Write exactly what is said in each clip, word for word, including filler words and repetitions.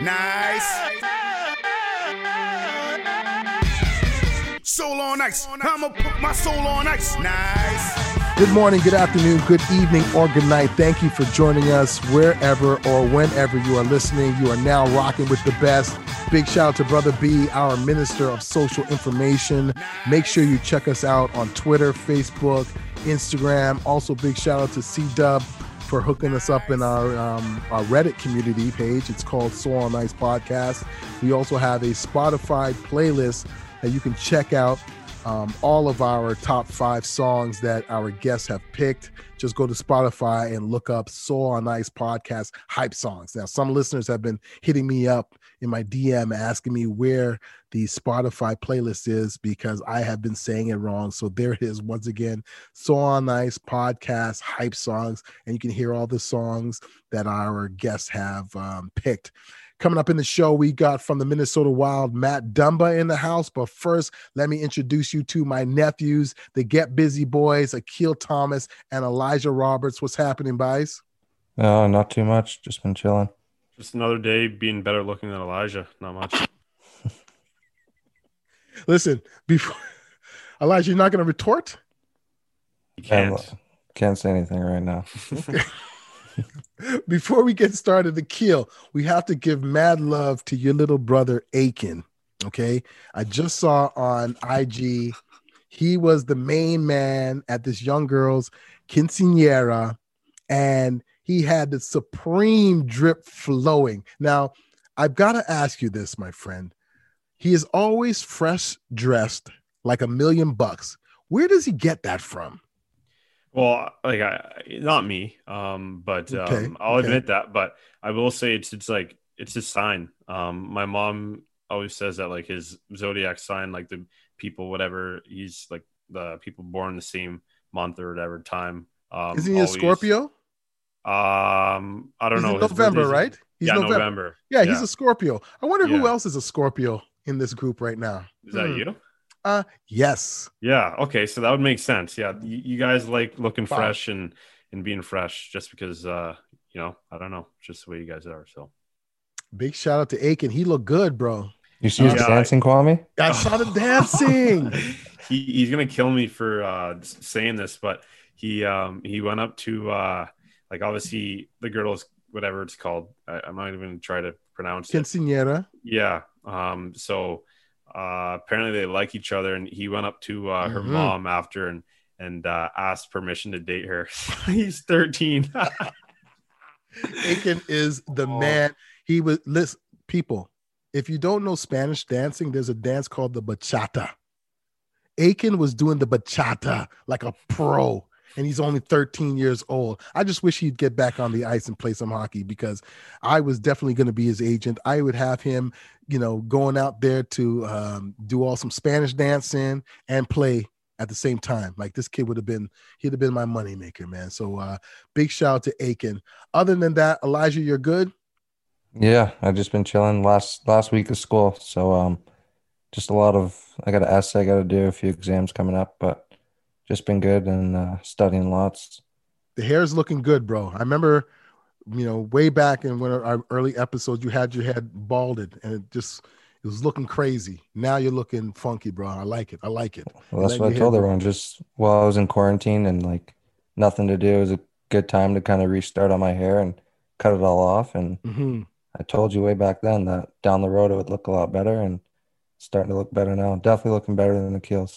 Nice. Soul on ice. I'ma put my soul on ice. Nice. Good morning, good afternoon, good evening, or good night. Thank you for joining us wherever or whenever you are listening. You are now rocking with the best. Big shout out to Brother B, our Minister of Social Information. Make sure you check us out on Twitter, Facebook, Instagram. Also, big shout out to C-Dub for hooking us up in our um, our Reddit community page. It's called Soul on Ice Podcast. We also have a Spotify playlist that you can check out. Um, all of our top five songs that our guests have picked. Just go to Spotify and look up Soul on Ice Podcast hype songs. Now, some listeners have been hitting me up in my D M asking me where the Spotify playlist is because I have been saying it wrong. So there it is once again, Soul on Ice Podcast hype songs, and you can hear all the songs that our guests have um, picked. Coming up in the show, we got from the Minnesota Wild, Matt Dumba in the house. But first, let me introduce you to my nephews, the Get Busy Boys, Akil Thomas and Elijah Roberts. What's happening, guys? No, not too much. Just been chilling. Just another day being better looking than Elijah. Not much. Listen, before Elijah, you're not going to retort? You can't. Can't, can't say anything right now. Okay. Before we get started, Akil, we have to give mad love to your little brother, Aiken. Okay. I just saw on I G, he was the main man at this young girl's quinceañera, and he had the supreme drip flowing. Now, I've got to ask you this, my friend. He is always fresh dressed like a million bucks. Where does he get that from? Well, like I, not me, um, but um, Okay, I'll okay. admit that. But I will say it's it's like it's his sign. Um, my mom always says that like his zodiac sign, like the people, whatever, he's like the people born the same month or whatever time. Um, Isn't he a always- Scorpio? Um, I don't He's know. in His November, birthday's- right? He's yeah, November. November. Yeah, he's a Scorpio. I wonder who Yeah. else is a Scorpio in this group right now. Is that Hmm. you? Uh, yes. Yeah. Okay. So that would make sense. Yeah. You, you guys like looking Wow. fresh and, and being fresh just because, uh, you know, I don't know, just the way you guys are. So Big shout out to Aiken. He looked good, bro. You see his Yeah, dancing, Kwame? I saw the dancing. he, he's going to kill me for uh, saying this, but he, um, he went up to, uh, like, obviously the girl's whatever it's called. I, I'm not even going to try to pronounce it. Quinceañera. Yeah. Um, so, uh, apparently they like each other, and he went up to uh, her Mhm. mom after and, and uh, asked permission to date her. He's thirteen. Aiken is the Oh. man. He was, listen, people, if you don't know Spanish dancing, there's a dance called the bachata. Aiken was doing the bachata like a pro, and he's only thirteen years old. I just wish he'd get back on the ice and play some hockey because I was definitely going to be his agent. I would have him, you know, going out there to um, do all some Spanish dancing and play at the same time. Like this kid would have been, he'd have been my moneymaker, man. So uh, big shout out to Aiken. Other than that, Elijah, you're good? Yeah, I've just been chilling last last week of school. So um just a lot of I got an essay I got to do, a few exams coming up, but just been good and uh, studying lots. The hair's looking good, bro. I remember, you know, way back in one of our early episodes, you had your head balded and it just, it was looking crazy. Now you're looking funky, bro. I like it. I like it. Well, that's Let what I your told hair grow. everyone. Just while I was in quarantine and like nothing to do, it was a good time to kind of restart on my hair and cut it all off. And Mhm. I told you way back then that down the road it would look a lot better, and it's starting to look better now. Definitely looking better than the Keels.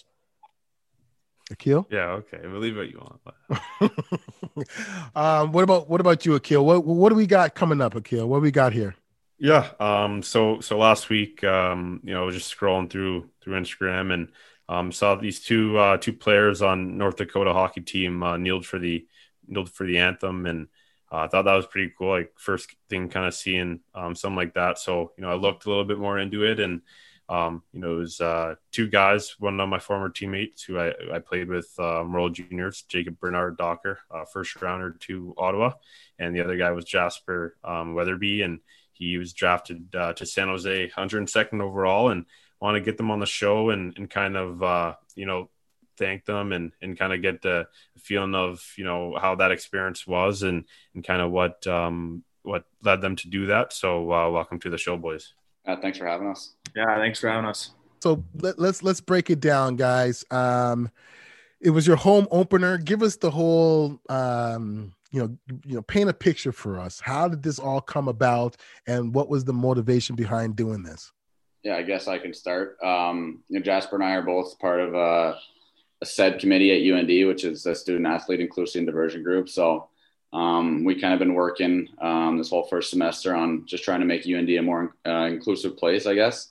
Akil? Yeah. Okay. Believe what you want. But... um, what about, what about you, Akil? What, what do we got coming up, Akil? What do we got here? Yeah. Um. So so last week, um, you know, I was just scrolling through through Instagram and um saw these two uh two players on North Dakota hockey team uh, kneeled for the kneeled for the anthem, and uh, I thought that was pretty cool. Like first thing, kind of seeing um something like that. So you know, I looked a little bit more into it, and um you know, it was uh two guys. One of my former teammates who I I played with um, World Juniors, Jacob Bernard Docker, uh, first rounder to Ottawa, and the other guy was Jasper um, Weatherby, and he was drafted uh, to San Jose, one hundred second overall, and want to get them on the show and, and kind of, uh, you know, thank them and, and kind of get the feeling of, you know, how that experience was and, and kind of what, um, what led them to do that. So uh, welcome to the show, boys. Uh, thanks for having us. Yeah, thanks for having us. So let, let's let's break it down, guys. Um, it was your home opener. Give us the whole, um, you know, you know, paint a picture for us. How did this all come about, and what was the motivation behind doing this? Yeah, I guess I can start. Um, you know, Jasper and I are both part of a, a S E D committee at U N D, which is a student athlete inclusion and diversion group. So um, we kind of been working um, this whole first semester on just trying to make U N D a more uh, inclusive place, I guess.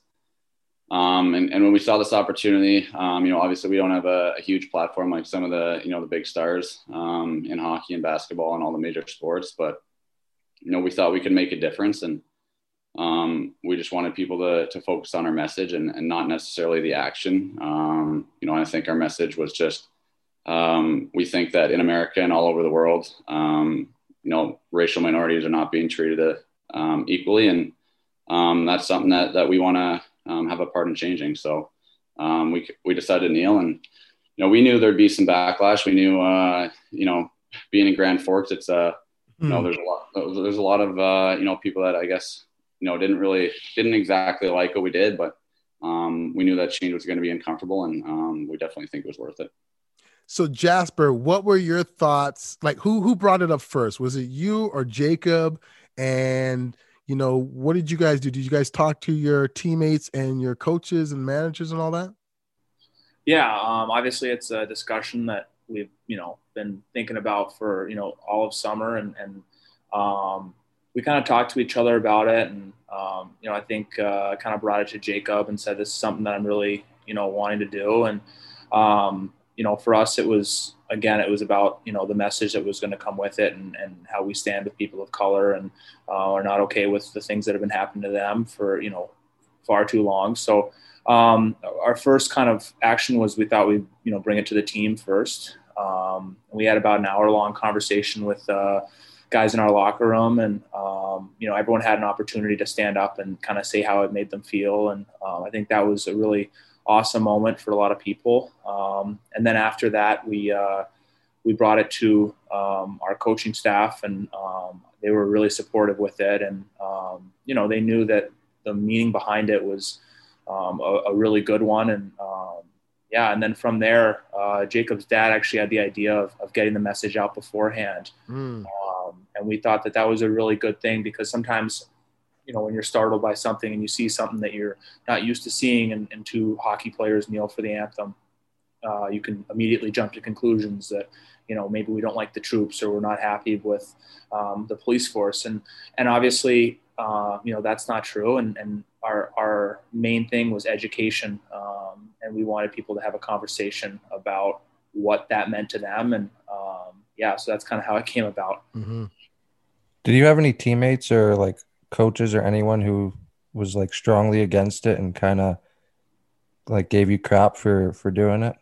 Um, and, and when we saw this opportunity, um, you know, obviously we don't have a, a huge platform like some of the, you know, the big stars um, in hockey and basketball and all the major sports, but, you know, we thought we could make a difference, and um, we just wanted people to, to focus on our message and, and not necessarily the action. Um, you know, I think our message was just, um, we think that in America and all over the world, um, you know, racial minorities are not being treated uh, um, equally. And um, that's something that, that we want to um, have a part in changing. So um, we, we decided to kneel, and, you know, we knew there'd be some backlash. We knew, uh, you know, being in Grand Forks, it's a, uh, you know, there's a lot, there's a lot of, uh, you know, people that I guess, you know, didn't really, didn't exactly like what we did, but um, we knew that change was going to be uncomfortable, and um, we definitely think it was worth it. So Jasper, what were your thoughts? Like, who, who brought it up first? Was it you or Jacob? And, you know, what did you guys do? Did you guys talk to your teammates and your coaches and managers and all that? Yeah. Um, obviously it's a discussion that we've, you know, been thinking about for, you know, all of summer, and, and um, we kind of talked to each other about it. And, um, you know, I think uh, I kind of brought it to Jacob and said, this is something that I'm really, you know, wanting to do. And, um, you know, for us, it was, again, it was about, you know, the message that was going to come with it, and, and how we stand with people of color, and uh, are not okay with the things that have been happening to them for, you know, far too long. So um, our first kind of action was, we thought we'd, you know, bring it to the team first. Um, we had about an hour long conversation with uh, guys in our locker room, and um, you know, everyone had an opportunity to stand up and kind of say how it made them feel. And um, I think that was a really awesome moment for a lot of people. Um, and then after that, we uh, we brought it to um, our coaching staff, and um, they were really supportive with it. And um, you know, they knew that the meaning behind it was um, a, a really good one. And um, yeah, and then from there, uh, Jacob's dad actually had the idea of, of getting the message out beforehand. Mm. Um, and we thought that that was a really good thing, because sometimes, you know, when you're startled by something and you see something that you're not used to seeing, and, and two hockey players kneel for the anthem, uh, you can immediately jump to conclusions that, you know, maybe we don't like the troops, or we're not happy with um, the police force. And, and obviously, uh, you know, that's not true. And, and our, our main thing was education. Um, and we wanted people to have a conversation about what that meant to them. And um, yeah, so that's kind of how it came about. Mm-hmm. Did you have any teammates or like coaches or anyone who was like strongly against it and kind of like gave you crap for, for doing it?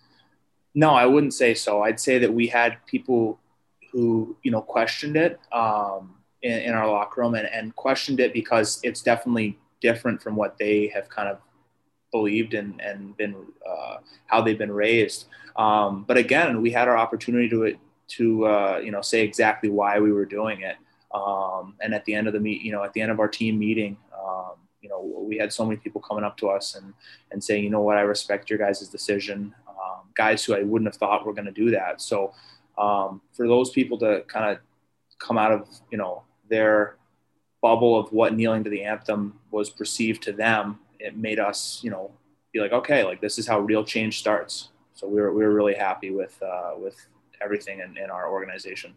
No, I wouldn't say so. I'd say that we had people who, you know, questioned it um, in, in our locker room, and, and questioned it because it's definitely different from what they have kind of believed and, and been uh, how they've been raised. Um, but again, we had our opportunity to, to uh, you know, say exactly why we were doing it. Um, and at the end of the meet, you know, at the end of our team meeting, um, you know, we had so many people coming up to us and, and saying, you know what, I respect your guys' decision. Um, guys who I wouldn't have thought were going to do that. So um, for those people to kind of come out of, you know, their bubble of what kneeling to the anthem was perceived to them, it made us, you know, be like, okay, like this is how real change starts. So we were, we were really happy with, uh, with everything in, in our organization.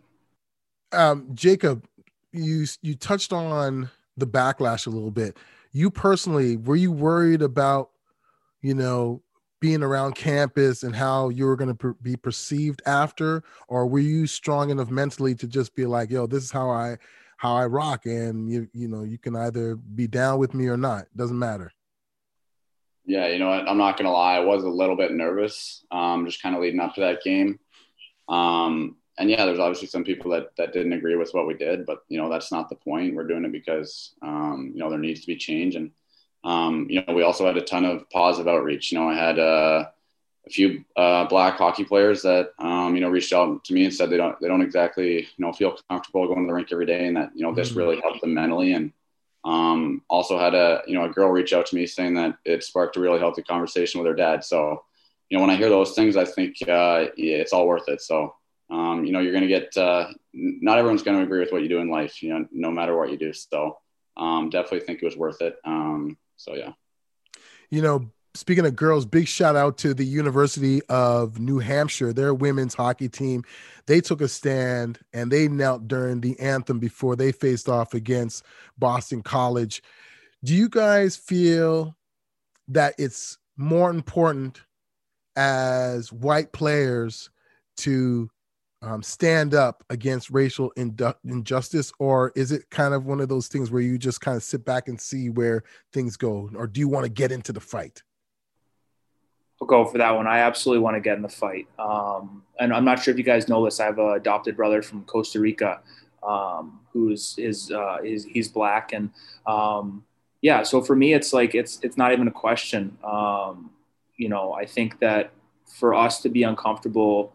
Um, Jacob, you, you touched on the backlash a little bit. You personally, were you worried about, you know, being around campus and how you were going to per- be perceived after, or were you strong enough mentally to just be like, yo, this is how I, how I rock. And you, you know, you can either be down with me or not. Doesn't matter. Yeah. You know what? I'm not going to lie. I was a little bit nervous, um, just kind of leading up to that game. Um, and yeah, there's obviously some people that, that didn't agree with what we did, but you know, that's not the point. We're doing it because, um, you know, there needs to be change. And, Um, you know, we also had a ton of positive outreach. You know, I had, uh, a few uh, black hockey players that, um, you know, reached out to me and said they don't, they don't exactly, you know, feel comfortable going to the rink every day, and that, you know, this really helped them mentally. And um, also had a, you know, a girl reach out to me saying that it sparked a really healthy conversation with her dad. So, you know, when I hear those things, I think uh, yeah, it's all worth it. So, um, you know, you're going to get, uh, not everyone's going to agree with what you do in life, you know, no matter what you do. So um, definitely think it was worth it. Um, so, yeah. You know, speaking of girls, big shout out to the University of New Hampshire, their women's hockey team. They took a stand and they knelt during the anthem before they faced off against Boston College. Do you guys feel that it's more important as white players to um, stand up against racial indu- injustice, or is it kind of one of those things where you just kind of sit back and see where things go, or do you want to get into the fight? I'll go for that one. I absolutely want to get in the fight. Um, and I'm not sure if you guys know this. I have an adopted brother from Costa Rica, um, who's is, uh, is he's black. And um, yeah, so for me, it's like, it's, it's not even a question. Um, you know, I think that for us to be uncomfortable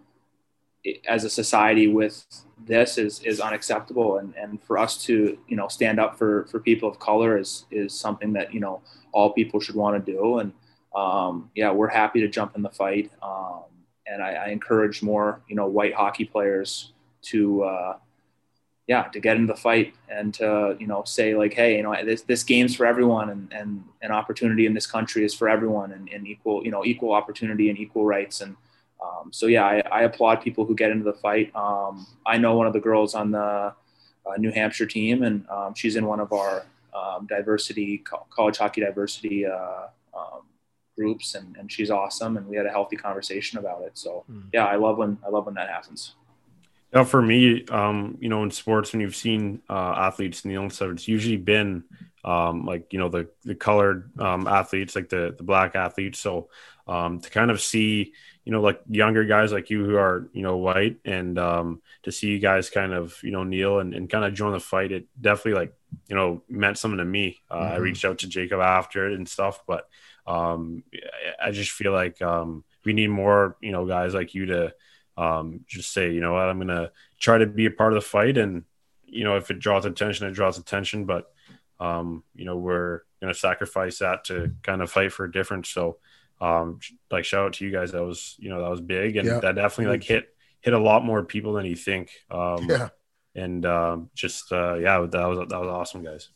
as a society with this is, is unacceptable. And, and for us to, you know, stand up for, for people of color is, is something that, you know, all people should want to do. And, Um, yeah, we're happy to jump in the fight. Um, and I, I encourage more, you know, white hockey players to, uh, yeah, to get into the fight and to, you know, say like, hey, you know, this, this game's for everyone, and, and an opportunity in this country is for everyone, and, and equal, you know, equal opportunity and equal rights. And um, so, yeah, I, I applaud people who get into the fight. Um, I know one of the girls on the uh, New Hampshire team, and um, she's in one of our um, diversity, college hockey diversity uh, um, groups, and, and she's awesome, and we had a healthy conversation about it. So yeah, I love when I love when that happens. Yeah, for me, um, you know, in sports, when you've seen uh, athletes kneel and stuff, it's usually been um, like, you know, the the colored um, athletes, like the the black athletes. So um, to kind of see, you know, like younger guys like you who are, you know, white, and um, to see you guys kind of, you know, kneel and, and kind of join the fight, it definitely, like, you know, meant something to me. Uh, mm-hmm. I reached out to Jacob after it and stuff, but um, I just feel like um, we need more, you know, guys like you to um, just say, you know what, I'm going to try to be a part of the fight. And, you know, if it draws attention, it draws attention, but um, you know, we're going to sacrifice that to kind of fight for a difference. So um, like, shout out to you guys. That was, you know, that was big. And yeah. that definitely like hit, hit a lot more people than you think. Um, yeah. And um, just, uh, yeah, that was, that was awesome, guys.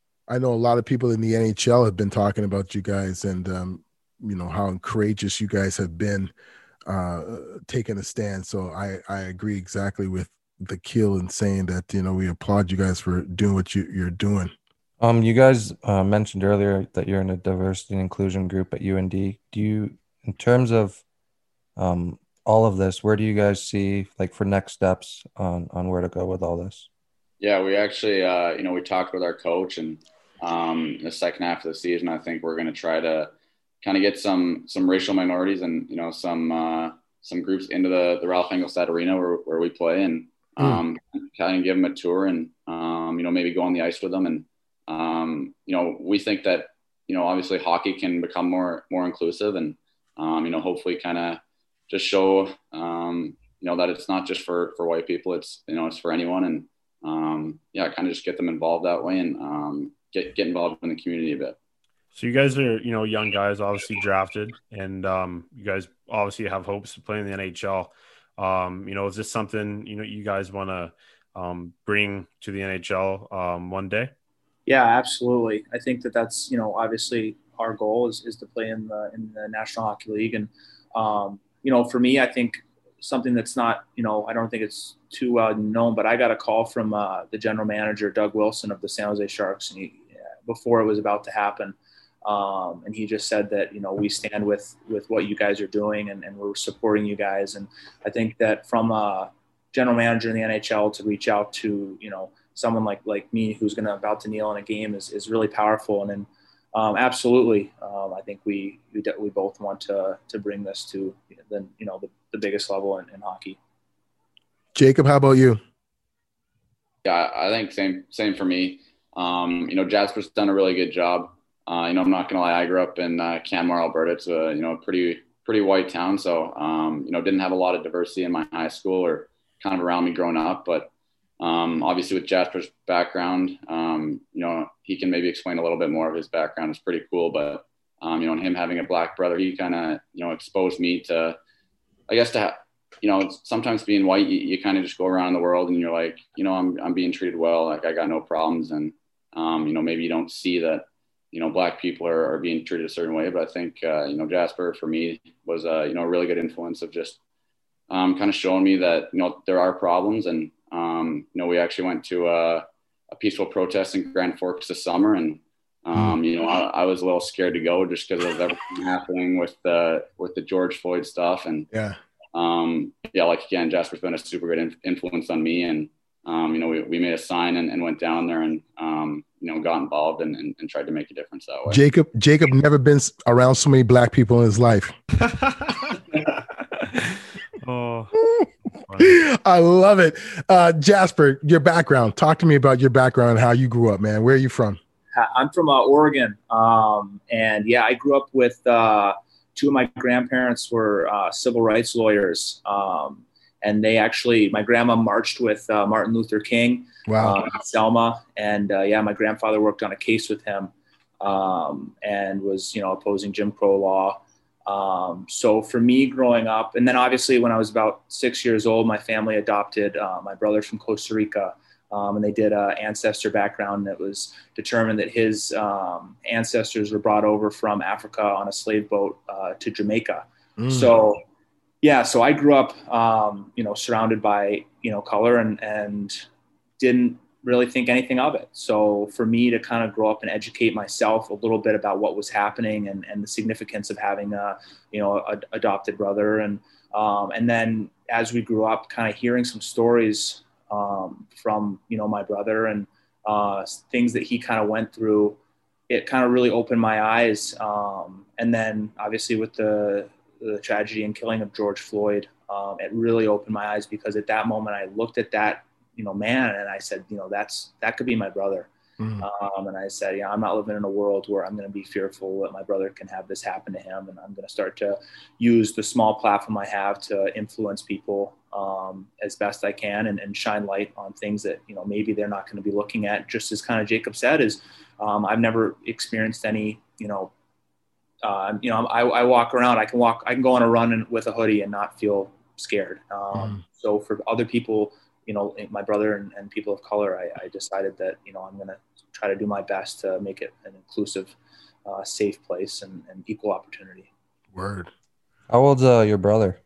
I know a lot of people in the N H L have been talking about you guys, and, um, you know, how courageous you guys have been uh, taking a stand. So I, I agree exactly with the Kill in saying that, you know, we applaud you guys for doing what you, you're doing. Um, you guys uh, mentioned earlier that you're in a diversity and inclusion group at U N D. Do you, in terms of um, all of this, where do you guys see, like, for next steps on, on where to go with all this? Yeah, we actually, uh, you know, we talked with our coach, and um, the second half of the season, I think we're going to try to kind of get some some racial minorities and, you know, some uh, some groups into the, the Ralph Engelstad Arena where, where we play, and um, mm. kind of give them a tour, and, um, you know, maybe go on the ice with them. And, um, you know, we think that, you know, obviously hockey can become more more inclusive, and, um, you know, hopefully kind of just show, um, you know, that it's not just for, for white people. It's, you know, it's for anyone. And, um, yeah, kind of just get them involved that way, and um, get, get involved in the community a bit. So you guys are, you know, young guys, obviously drafted, and um, you guys obviously have hopes to play in the N H L. Um, you know, is this something, you know, you guys want to um, bring to the N H L um, one day? Yeah, absolutely. I think that that's, you know, obviously our goal is, is to play in the, in the National Hockey League. And, um, you know, for me, I think something that's not, you know, I don't think it's too well known, but I got a call from uh, the general manager, Doug Wilson of the San Jose Sharks, and he, before it was about to happen. Um, and he just said that, you know, we stand with, with what you guys are doing, and, and we're supporting you guys. And I think that from a general manager in the N H L to reach out to, you know, someone like, like me, who's going to about to kneel in a game is, is really powerful. And then um, absolutely. Um, I think we, we, we both want to, to bring this to the, you know, the, the biggest level in, in hockey. Jacob, how about you? Yeah, I think same, same for me. Um, you know, Jasper's done a really good job. Uh, you know, I'm not going to lie, I grew up in uh, Canmore, Alberta. It's a, you know, a pretty, pretty white town. So, um, you know, didn't have a lot of diversity in my high school or kind of around me growing up. But um, obviously with Jasper's background, um, you know, he can maybe explain a little bit more of his background. It's pretty cool. But, um, you know, and him having a black brother, he kind of, you know, exposed me to, I guess, to, ha- you know, sometimes being white, you, you kind of just go around the world and you're like, you know, I'm, I'm being treated well. Like I got no problems. And, um, you know, maybe you don't see that, you know, black people are, are being treated a certain way. But I think, uh, you know, Jasper for me was, uh, you know, a really good influence of just um, kind of showing me that, you know, there are problems. And, um, you know, we actually went to a, a peaceful protest in Grand Forks this summer. And, um, you know, I, I was a little scared to go just because of everything happening with the, with the George Floyd stuff. And, Yeah. Um, yeah, like again, Jasper's been a super good in- influence on me, and um, you know, we, we made a sign and, and went down there and um, you know, got involved and, and, and tried to make a difference that way. Jacob, Jacob never been s- around so many black people in his life. Oh, I love it. Uh, Jasper, your background. Talk to me about your background and how you grew up, man. Where are you from? I'm from uh, Oregon, um, and yeah, I grew up with uh, two of my grandparents were uh, civil rights lawyers, um, and they actually, my grandma marched with uh, Martin Luther King, Wow. uh, in Selma, and uh, yeah, my grandfather worked on a case with him, um, and was, you know, opposing Jim Crow law. Um, so for me growing up, and then obviously when I was about six years old, my family adopted uh, my brother from Costa Rica. Um, and they did an ancestor background that was determined that his um, ancestors were brought over from Africa on a slave boat uh, to Jamaica. Mm. So, yeah, so I grew up, um, you know, surrounded by, you know, color and, and didn't really think anything of it. So for me to kind of grow up and educate myself a little bit about what was happening and, and the significance of having a, you know, a, adopted brother. And, um, and then as we grew up, kind of hearing some stories um, from, you know, my brother and uh, things that he kind of went through, it kind of really opened my eyes. Um, and then obviously with the, the tragedy and killing of George Floyd, um, it really opened my eyes because at that moment I looked at that, you know, man, and I said, you know, that's, that could be my brother. Mm. Um, and I said, yeah, I'm not living in a world where I'm going to be fearful that my brother can have this happen to him. And I'm going to start to use the small platform I have to influence people um, as best I can and, and shine light on things that, you know, maybe they're not going to be looking at. Just as kind of Jacob said, is um, I've never experienced any, you know, uh, you know, I, I walk around, I can walk, I can go on a run with a hoodie and not feel scared. Um, mm. So for other people, you know, my brother and, and people of color, I, I decided that, you know, I'm going to try to do my best to make it an inclusive, uh, safe place and, and equal opportunity. Word. How old's uh, your brother?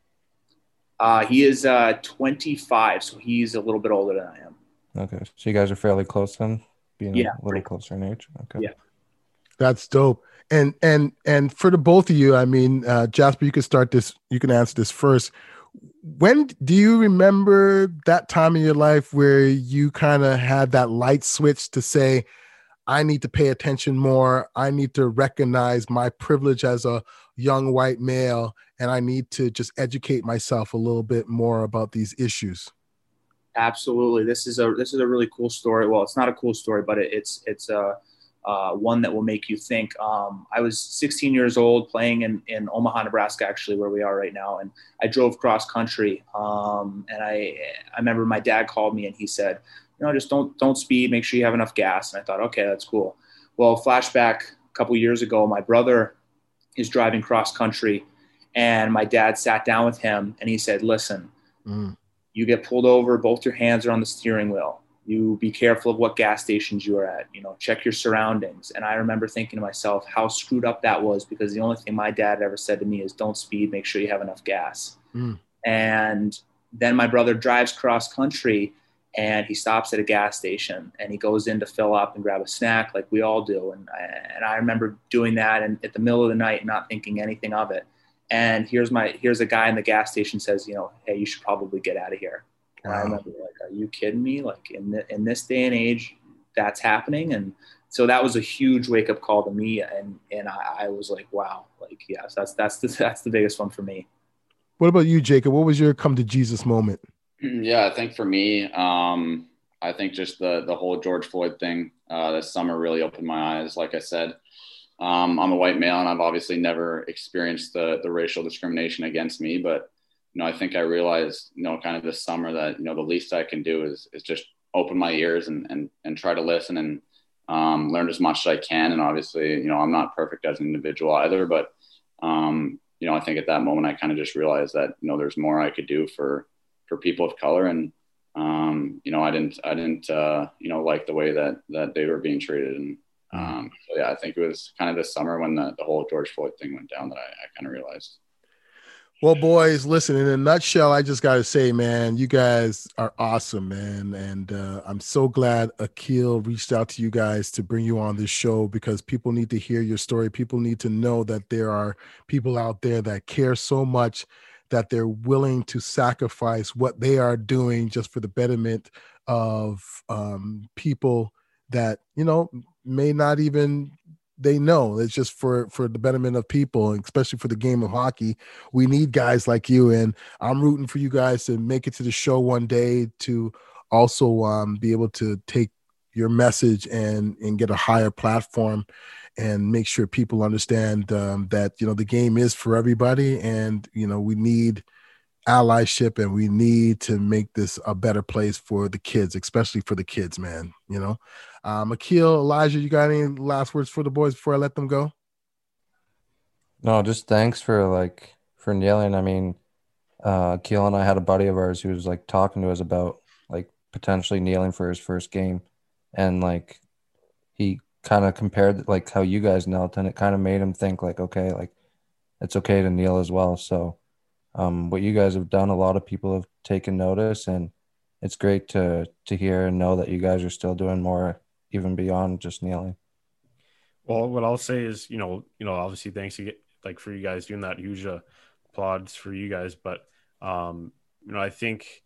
Uh, he is uh, twenty-five, so he's a little bit older than I am. Okay, so you guys are fairly close then, being yeah, a little closer in age. Okay. Yeah. That's dope. And and and for the both of you, I mean, uh, Jasper, you can start this. You can answer this first. When do you remember that time in your life where you kind of had that light switch to say, I need to pay attention more. I need to recognize my privilege as a young white male, and I need to just educate myself a little bit more about these issues? Absolutely. This is a, this is a really cool story. Well, it's not a cool story, but it, it's, it's a, uh, one that will make you think. Um, I was sixteen years old playing in, in Omaha, Nebraska, actually, where we are right now. And I drove cross country. Um, and I, I remember my dad called me and he said, you know, just don't, don't speed, make sure you have enough gas. And I thought, okay, that's cool. Well, flashback a couple years ago, my brother is driving cross country and my dad sat down with him and he said, listen, mm. you get pulled over, both your hands are on the steering wheel. You be careful of what gas stations you are at, you know, check your surroundings. And I remember thinking to myself how screwed up that was, because the only thing my dad ever said to me is don't speed, make sure you have enough gas. Mm. And then my brother drives cross country and he stops at a gas station and he goes in to fill up and grab a snack like we all do. And I, and I remember doing that and at the middle of the night, not thinking anything of it. And here's my, here's a guy in the gas station says, you know, hey, you should probably get out of here. And wow. I remember like, are you kidding me? Like in the, in this day and age, that's happening. And so that was a huge wake up call to me. And, and I, I was like, wow, like, yes, that's, that's the, that's the biggest one for me. What about you, Jacob? What was your come to Jesus moment? Yeah, I think for me, um, I think just the, the whole George Floyd thing, uh, this summer really opened my eyes. Like I said, Um, I'm a white male, and I've obviously never experienced the the racial discrimination against me. But, you know, I think I realized, you know, kind of this summer that, you know, the least I can do is is just open my ears and and and try to listen and um, learn as much as I can. And obviously, you know, I'm not perfect as an individual either, but um, you know, I think at that moment I kind of just realized that, you know, there's more I could do for for people of color. And um, you know, I didn't I didn't uh, you know, like the way that that they were being treated. And Um, so yeah, I think it was kind of this summer when the, the whole George Floyd thing went down that I, I kind of realized. Well, boys, listen, in a nutshell, I just got to say, man, you guys are awesome, man. And uh, I'm so glad Akil reached out to you guys to bring you on this show, because people need to hear your story. People need to know that there are people out there that care so much that they're willing to sacrifice what they are doing just for the betterment of um, people that, you know, may not even they know. It's just for for the betterment of people, especially for the game of hockey. We need guys like you, and I'm rooting for you guys to make it to the show one day, to also um, be able to take your message and and get a higher platform and make sure people understand um, that, you know, the game is for everybody, and, you know, we need allyship, and we need to make this a better place for the kids, especially for the kids, man. You know, um, Akil, Elijah, you got any last words for the boys before I let them go? No, just thanks for like for kneeling. I mean, uh, Akil and I had a buddy of ours who was like talking to us about like potentially kneeling for his first game, and like he kind of compared like how you guys knelt, and it kind of made him think like, okay, like it's okay to kneel as well. So um, what you guys have done, a lot of people have taken notice, and it's great to to hear and know that you guys are still doing more, even beyond just kneeling. Well, what I'll say is, you know, you know, obviously, thanks you like for you guys doing that. Huge uh, applause for you guys, but um, you know, I think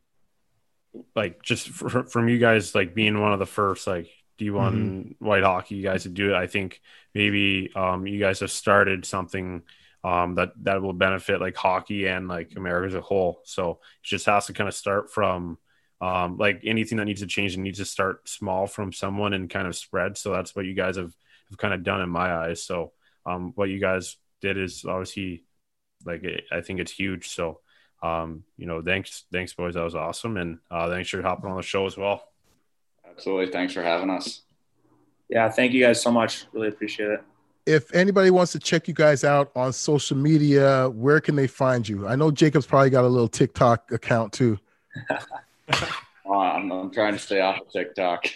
like just for, from you guys, like being one of the first like D one mm-hmm. white hockey guys to do it, I think maybe um, you guys have started something um, that that will benefit like hockey and like America as a whole. So it just has to kind of start from um, like anything that needs to change, it needs to start small from someone and kind of spread. So that's what you guys have, have kind of done in my eyes. So um, what you guys did is obviously like I think it's huge. So um, you know, thanks, thanks boys, that was awesome, and uh, thanks for hopping on the show as well. Absolutely, thanks for having us. Yeah, thank you guys so much. Really appreciate it. If anybody wants to check you guys out on social media, where can they find you? I know Jacob's probably got a little TikTok account too. uh, I'm, I'm trying to stay off of TikTok.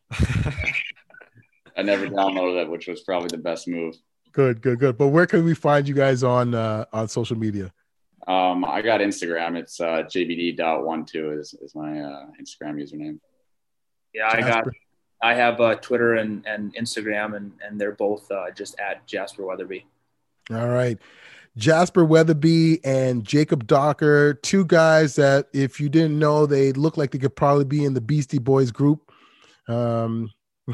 I never downloaded it, which was probably the best move. Good, good, good. But where can we find you guys on uh, on social media? Um, I got Instagram. It's uh, j b d dot one two is, is my uh, Instagram username. Yeah, I got I have uh, Twitter and, and Instagram, and, and they're both uh, just at Jasper Weatherby. All right. Jasper Weatherby and Jacob Docker, two guys that, if you didn't know, they look like they could probably be in the Beastie Boys group. Um,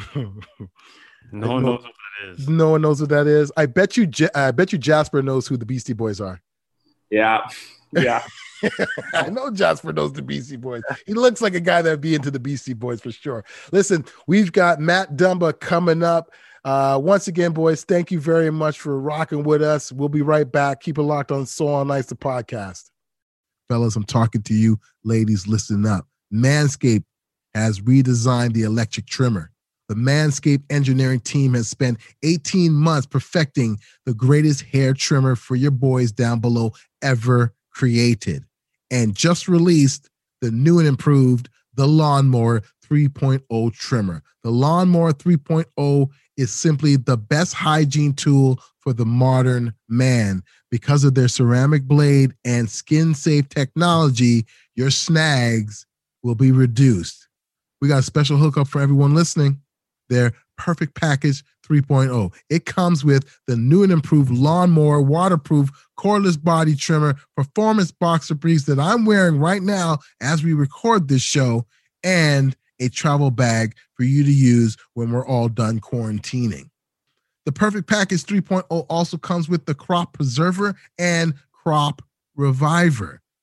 no one knows what that is. No one knows what that is. I bet you. I bet you Jasper knows who the Beastie Boys are. Yeah, yeah. I know Jasper knows the Beastie Boys. He looks like a guy that'd be into the Beastie Boys for sure. Listen, we've got Matt Dumba coming up. Uh, once again, boys, thank you very much for rocking with us. We'll be right back. Keep it locked on So On Ice, the podcast. Fellas, I'm talking to you. Ladies, listen up. Manscaped has redesigned the electric trimmer. The Manscaped engineering team has spent eighteen months perfecting the greatest hair trimmer for your boys down below ever created, and just released the new and improved The Lawnmower three point oh trimmer. The Lawnmower three point oh is simply the best hygiene tool for the modern man. Because of their ceramic blade and skin-safe technology, your snags will be reduced. We got a special hookup for everyone listening. Their Perfect Package three point oh. It comes with the new and improved Lawnmower waterproof cordless body trimmer, performance boxer briefs that I'm wearing right now as we record this show, and a travel bag for you to use when we're all done quarantining. The Perfect Package three point oh also comes with the Crop Preserver and Crop Reviver.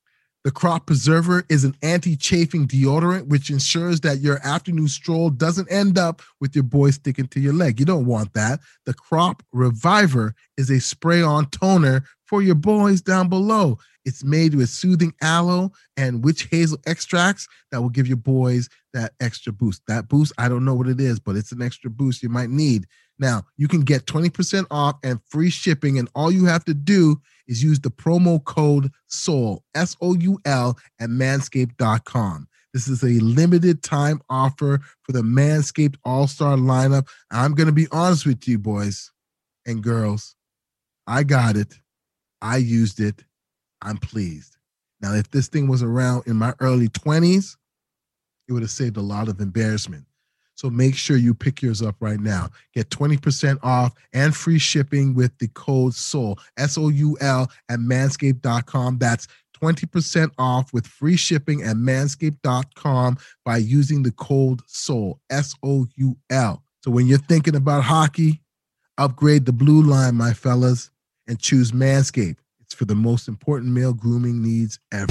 The Crop Preserver is an anti-chafing deodorant which ensures that your afternoon stroll doesn't end up with your boy sticking to your leg. You don't want that. The Crop Reviver is a spray-on toner for your boys down below. It's made with soothing aloe and witch hazel extracts that will give your boys that extra boost. That boost, I don't know what it is, but it's an extra boost you might need. Now, you can get twenty percent off and free shipping, and all you have to do is use the promo code SOUL, S O U L, at manscaped dot com. This is a limited time offer for the Manscaped All-Star lineup. I'm going to be honest with you, boys and girls. I got it. I used it. I'm pleased. Now, if this thing was around in my early twenties, it would have saved a lot of embarrassment. So make sure you pick yours up right now. Get twenty percent off and free shipping with the code SOUL, S O U L, at manscaped dot com. That's twenty percent off with free shipping at manscaped dot com by using the code SOUL, S O U L. So when you're thinking about hockey, upgrade the blue line, my fellas, and choose Manscaped. It's for the most important male grooming needs ever.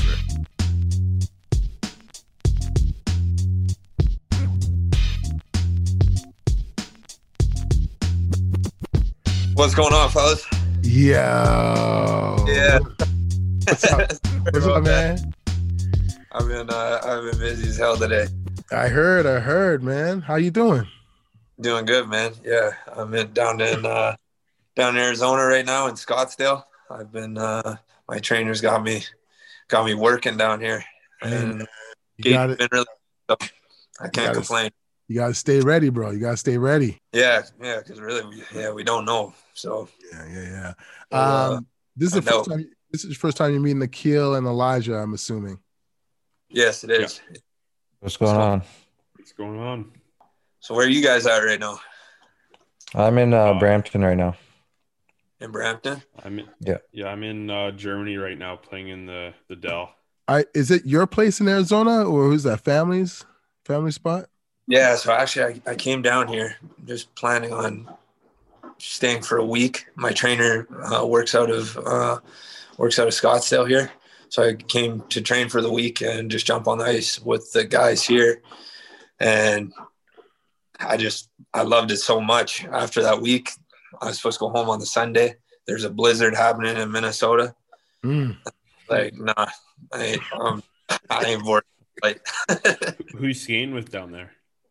What's going on, fellas? Yo. Yeah. What's up? What's up, man? I've been uh, I've been busy as hell today. I heard, I heard, man. How you doing? Doing good, man. Yeah, I'm in down in uh, down in Arizona right now in Scottsdale. I've been uh, my trainers got me got me working down here, and Man, you got it. been really. I can't gotta- complain. You got to stay ready, bro. You got to stay ready. Yeah, yeah, because really, we, yeah, we don't know. So Yeah, yeah, yeah. So, uh, Um, this is the I first know. time. This is the first time you're meeting Nikhil and Elijah. I'm assuming. yes, it is. What's going on? What's going on? So where are you guys at right now? I'm in uh, Uh, Brampton right now. In Brampton? I'm in, Yeah. yeah, I'm in uh, Germany right now, playing in the the Dell. I is it your place in Arizona or who's that? Family's family spot? Yeah, so actually I, I came down here just planning on staying for a week. My trainer uh, works out of uh, works out of Scottsdale here. So I came to train for the week and just jump on the ice with the guys here. And I just I loved it so much. After that week, I was supposed to go home on the Sunday. There's a blizzard happening in Minnesota. Mm. Like, nah, I ain't um, I ain't bored. Like Who you skiing with down there?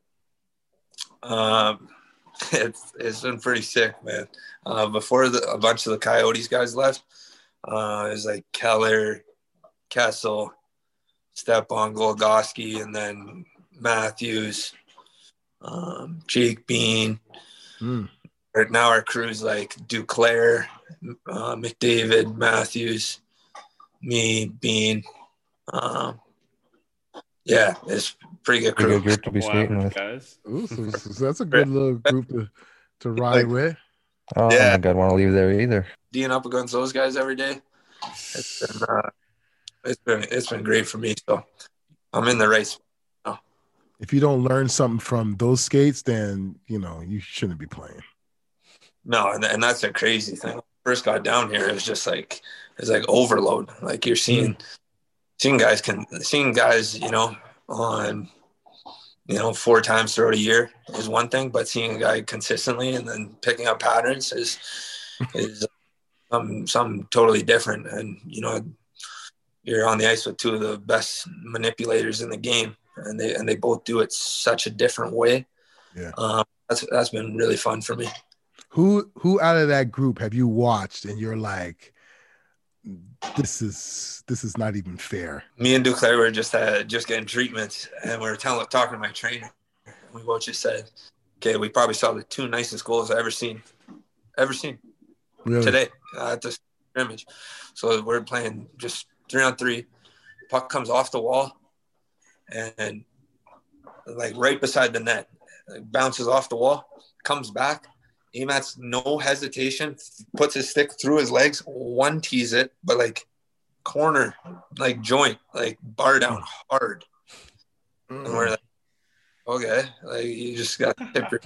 Um, it's it's been pretty sick, man. Uh, before the, a bunch of the Coyotes guys left, uh, it was like Keller, Kessel, Stepan Golgoski, and then Matthews, um, Jake Bean. Mm. Right now our crew's like Duclair, uh, McDavid, Matthews, me, Bean. Um, yeah, it's pretty good Pretty crew. good group to be Couple skating average with. guys. Ooh, so, so that's a good little group to to ride Like- with. Oh, I Yeah. don't think I'd want to leave there either. Being up against those guys every day, it's been uh, it's been it's been great for me. So I'm in the race. If you don't learn something from those skates, then you know you shouldn't be playing. No, and, and that's a crazy thing. When I first got down here, it was just like it's like overload. Like you're seeing seeing guys can seeing guys, you know, on you know four times throughout a year is one thing, but seeing a guy consistently and then picking up patterns is is um, something totally different. And you know, you're on the ice with two of the best manipulators in the game, and they and they both do it such a different way. Yeah. Um, that's that's been really fun for me. Who who out of that group have you watched and you're like, this is this is not even fair? Me and Duclair were just uh, just getting treatments, and we were telling, talking to my trainer. We both just said, "Okay, we probably saw the two nicest goals I've ever seen, ever seen Really? today uh, at the scrimmage." So we're playing just three on three. Puck comes off the wall, and like right beside the net, like, bounces off the wall, comes back. Amat's no hesitation, puts his stick through his legs, one tees it, but like corner, like joint, like bar down hard. And we're like, okay, like you just got to tip your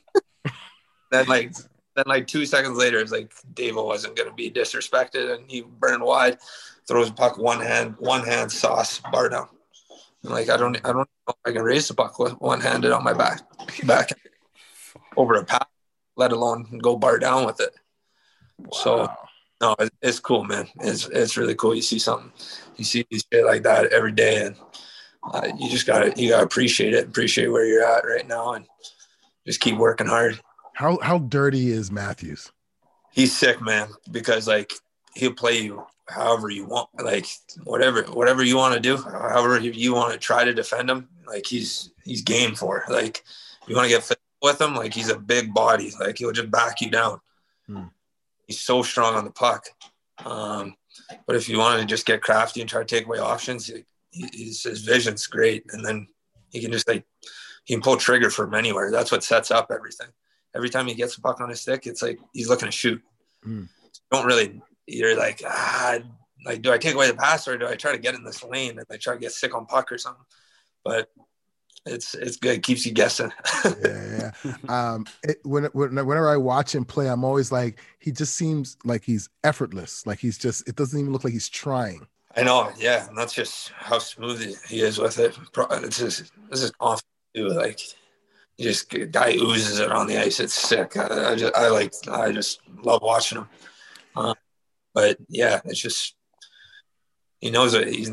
Then like then like two seconds later, it's like Davo wasn't gonna be disrespected and he burned wide. throws the puck one hand, one hand sauce, bar down. I'm like, I don't, I don't know if I can raise the puck with one handed on my back, back over a pass, let alone go bar down with it. Wow. So, no, it's cool, man. It's it's really cool. You see something, you see shit like that every day, and uh, you just gotta you gotta appreciate it, appreciate where you're at right now, and just keep working hard. How how dirty is Matthews? He's sick, man, because like he'll play you however you want, like whatever whatever you want to do, however you want to try to defend him. Like he's he's game for. Like you want to get fit with him, like he's a big body, like he'll just back you down. Hmm. He's so strong on the puck. Um, but if you want to just get crafty and try to take away options, he, he's, his vision's great. And then he can just like, he can pull trigger from anywhere. That's what sets up everything. Every time he gets a puck on his stick, it's like he's looking to shoot. Mm. So don't really, you're like, ah, like, do I take away the pass or do I try to get in this lane and I try to get sick on puck or something? But It's it's good. It keeps you guessing. yeah, yeah. Um, it, when, when, whenever I watch him play, I'm always like, he just seems like he's effortless. Like he's just, it doesn't even look like he's trying. I know, yeah. And that's just how smooth he is with it. It's just, this is confident too. Like, you just, guy oozes it on the ice. It's sick. I, I just, I like, I just love watching him. Uh, but yeah, it's just, he knows that he's,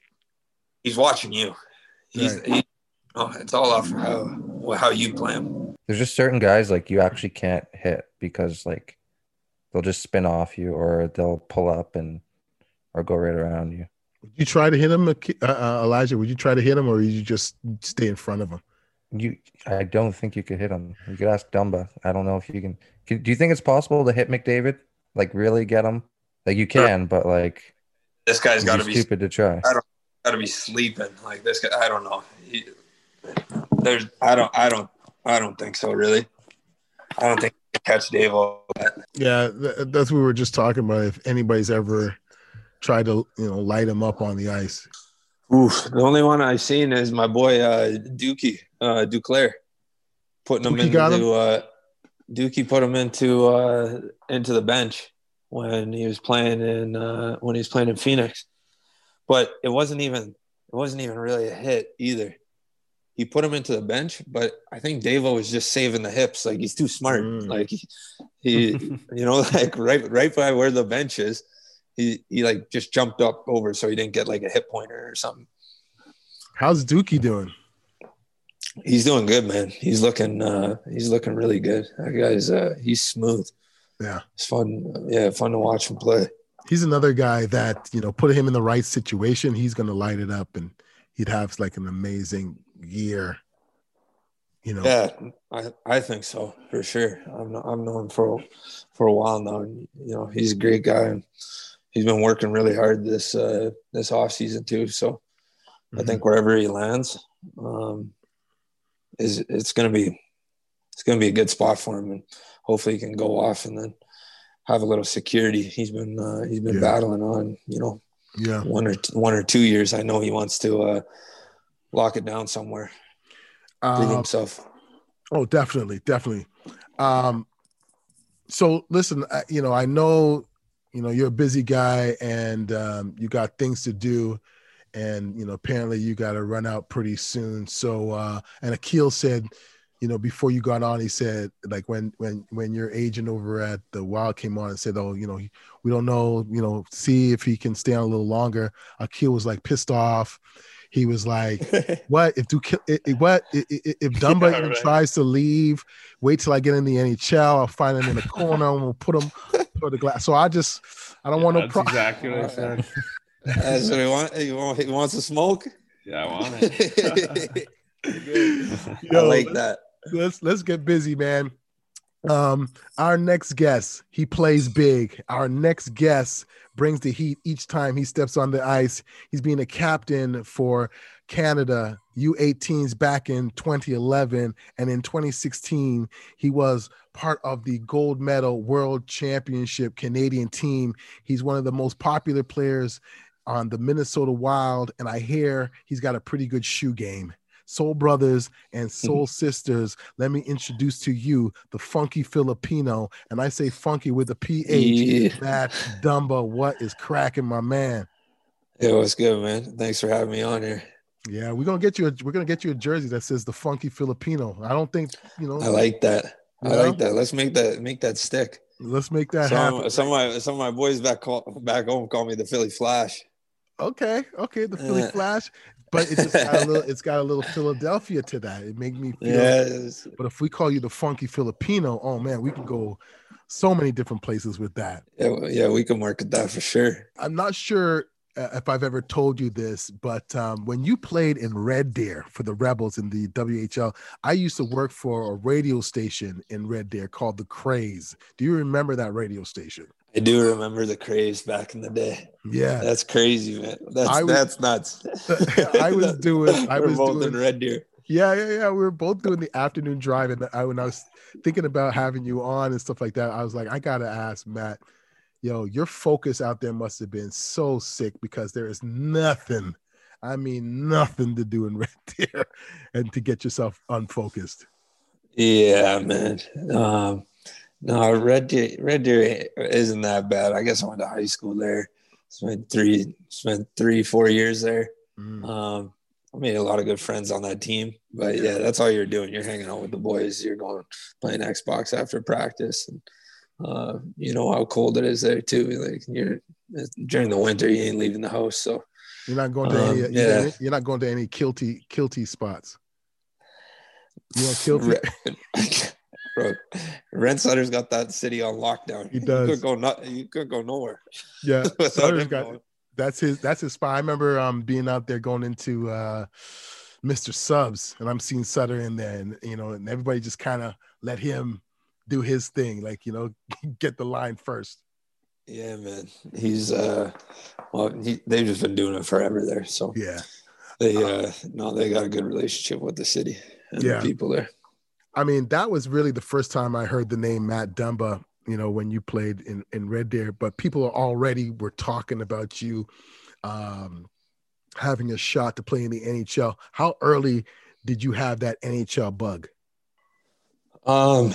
he's watching you. He's, right. he, Oh, it's all off how how you play them. There's just certain guys like you actually can't hit because like they'll just spin off you or they'll pull up and or go right around you. Would you try to hit him, uh, Elijah? Would you try to hit him or would you just stay in front of him? You, I don't think you could hit him. You could ask Dumba. I don't know if you can. can. Do you think it's possible to hit McDavid? Like really get him? Like you can, but like this guy's got to be stupid to try. I don't got to be sleeping like this guy. I don't know. He, There's, I don't, I don't, I don't think so. Really, I don't think you can catch Dave all that. Yeah, that's what we were just talking about. If anybody's ever tried to, you know, light him up on the ice. Oof, the only one I've seen is my boy uh, Dookie, uh, Duclair, putting him Dookie got him? into. Uh, Dookie put him into uh, into the bench when he was playing in uh, when he was playing in Phoenix, but it wasn't even it wasn't even really a hit either. He put him into the bench, but I think Davo was just saving the hips. Like he's too smart. Mm. Like he, he you know, like right, right by where the bench is, he, he like just jumped up over so he didn't get like a hip pointer or something. How's Dookie doing? He's doing good, man. He's looking, uh, he's looking really good. That guy's, uh, he's smooth. Yeah, it's fun. Yeah, fun to watch him play. He's another guy that, you know, put him in the right situation, he's going to light it up, and he'd have like an amazing year, you know. Yeah, I, I think so for sure. I've I've known him for for a while now. And, you know, he's a great guy, and he's been working really hard this uh, this off season too. So mm-hmm. I think wherever he lands, um, is it's gonna be it's gonna be a good spot for him, and hopefully he can go off and then have a little security. He's been uh, he's been yeah. battling on, you know, yeah, one or t- one or two years. I know he wants to. Uh, Lock it down somewhere. Prove um, himself. Oh, definitely, definitely. Um, so listen, I, you know, I know, you know, you're a busy guy and um, you got things to do, and you know, apparently you got to run out pretty soon. So, uh, and Akil said, you know, before you got on, he said, like when when when your agent over at the Wild came on and said, oh, you know, we don't know, you know, see if he can stay on a little longer. Akil was like pissed off. He was like, "What if Duke? What if Dumba yeah, even right. tries to leave? Wait till I get in the N H L. I'll find him in the corner and we'll put him put the glass." So I just, I don't yeah, want no problem. Exactly what I said. That's what he wants. He, want, he wants to smoke. Yeah, I want it. Yo, I like that. Let's let's get busy, man. Um, our next guest, he plays big. Our next guest brings the heat each time he steps on the ice. He's been a captain for Canada U eighteens back in twenty eleven, and in twenty sixteen he was part of the gold medal world championship Canadian team. He's one of the most popular players on the Minnesota Wild, and I hear he's got a pretty good shoe game. Soul brothers and soul sisters, let me introduce to you the funky Filipino, and I say funky with a P H. Yeah. That Dumba, what is cracking, my man? It was good, man. Thanks for having me on here. Yeah, we're gonna get you. A, we're gonna get you a jersey that says the Funky Filipino. I don't think you know. I like that. Yeah. I like that. Let's make that make that stick. Let's make that some, happen. Some of my some of my boys back call, back home call me the Philly Flash. Okay, okay, the Philly Uh, Flash, but it just got a little. It's got a little Philadelphia to that. It made me feel. Yes. But if we call you the Funky Filipino, oh man, we can go so many different places with that. Yeah, yeah, we can market that for sure. I'm not sure uh, if I've ever told you this, but um, when you played in Red Deer for the Rebels in the W H L, I used to work for a radio station in Red Deer called The Craze. Do you remember that radio station? I do remember the Craze back in the day. Yeah, that's crazy, man. That's I was, that's nuts. I was doing. I We're was both doing in Red Deer. Yeah, yeah, yeah. We were both doing the afternoon drive, and I, when I was thinking about having you on and stuff like that, I was like, I gotta ask Matt. Yo, your focus out there must have been so sick because there is nothing, I mean, nothing to do in Red Deer and to get yourself unfocused. Yeah, man. Um, no, Red Deer, Red Deer isn't that bad. I guess I went to high school there. Spent three, spent three, four years there. Mm. Um, I made a lot of good friends on that team. But yeah, that's all you're doing. You're hanging out with the boys. You're going playing Xbox after practice, and uh, you know how cold it is there too. Like you're during the winter, you ain't leaving the house, so you're not going to um, any. Yeah. You're not going to any kilty kilty spots. You want kilty? Bro, Rent-Sutter's got that city on lockdown. He does. You could go not. You could go nowhere. Yeah, Sutter's got. That's his. That's his spot. I remember um being out there going into uh, Mister Subs, and I'm seeing Sutter in there, and you know, and everybody just kind of let him do his thing, like, you know, get the line first. Yeah, man. He's uh, well, he, they've just been doing it forever there. So yeah, they uh, no, they got a good relationship with the city and yeah. the people there. I mean, that was really the first time I heard the name Matt Dumba, you know, when you played in, in Red Deer, but people already were talking about you um, having a shot to play in the N H L. How early did you have that N H L bug? Um,